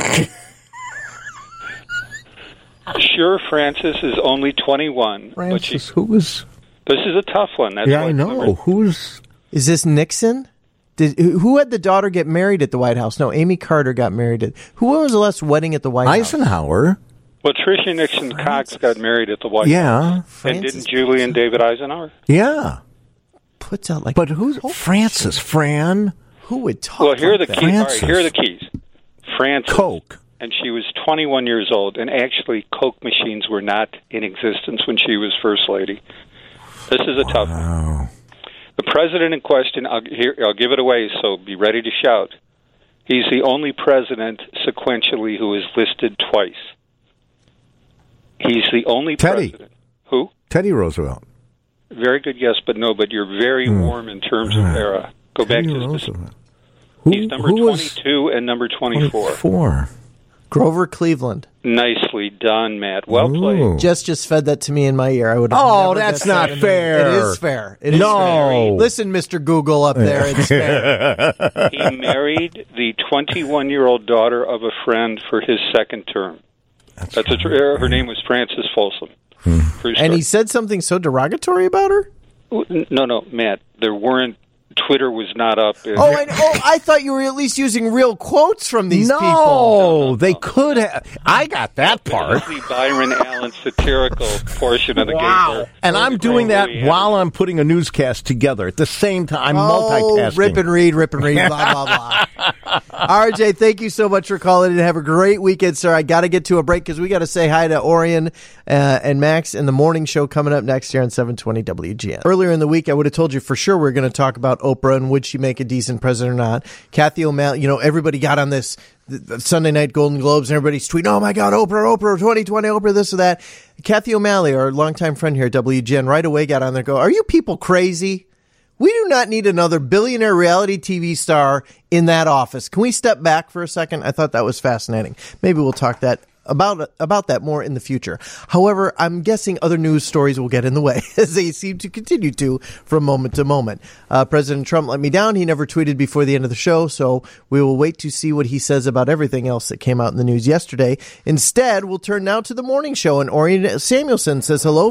Sure, Frances is only 21. Francis, who was? This is a tough one. That's Yeah, why I know. Who's? Is this Nixon? Who had the daughter get married at the White House? No, Amy Carter got married. Who was the last wedding at the White House? Eisenhower. Well, Tricia Nixon Cox got married at the White House. Yeah. And didn't Julie and David Eisenhower? Yeah. Puts out like. But who's Francis? Fran? Who would talk? Well, here are the like keys. that? All right, here are the keys. Frances. Coke. And she was 21 years old, and actually Coke machines were not in existence when she was First Lady. This is a tough one. The president in question, I'll give it away, so be ready to shout. He's the only president sequentially who is listed twice. He's the only Teddy. president. Who? Teddy Roosevelt. Very good guess, but no, but you're very warm in terms of era. Go back Teddy to his. Roosevelt. He's number 22 and number 24. 24. Grover Cleveland. Nicely done, Matt. Well played. Jess just fed that to me in my ear. I would. Oh, never that's guessed not that in fair. It is fair. It is No. fair. Listen, Mr. Google up there. It's fair. He married the 21-year-old daughter of a friend for his second term. Her name was Frances Folsom. And he said something so derogatory about her? No, Matt. There weren't. Twitter was not up. I thought you were at least using real quotes from these people. No, they could have. I got that part. The Byron Allen satirical portion of the game. And I'm doing that while I'm putting a newscast together at the same time. I'm multitasking. Rip and read, blah, blah, blah. RJ, thank you so much for calling in. Have a great weekend, sir. I got to get to a break because we got to say hi to Orion and Max in the morning show coming up next year on 720 WGN. Earlier in the week, I would have told you for sure we're going to talk about Oprah and would she make a decent president or not. Kathy O'Malley, everybody got on this Sunday night Golden Globes and everybody's tweeting, oh my God, Oprah, 2020, Oprah, this or that. Kathy O'Malley, our longtime friend here at WGN, right away got on there and go, are you people crazy? We do not need another billionaire reality TV star in that office. Can we step back for a second? I thought that was fascinating. Maybe we'll talk about that more in the future. However, I'm guessing other news stories will get in the way as they seem to continue to from moment to moment. President Trump let me down. He never tweeted before the end of the show, so we will wait to see what he says about everything else that came out in the news yesterday. Instead, we'll turn now to the morning show, and Orion Samuelson says hello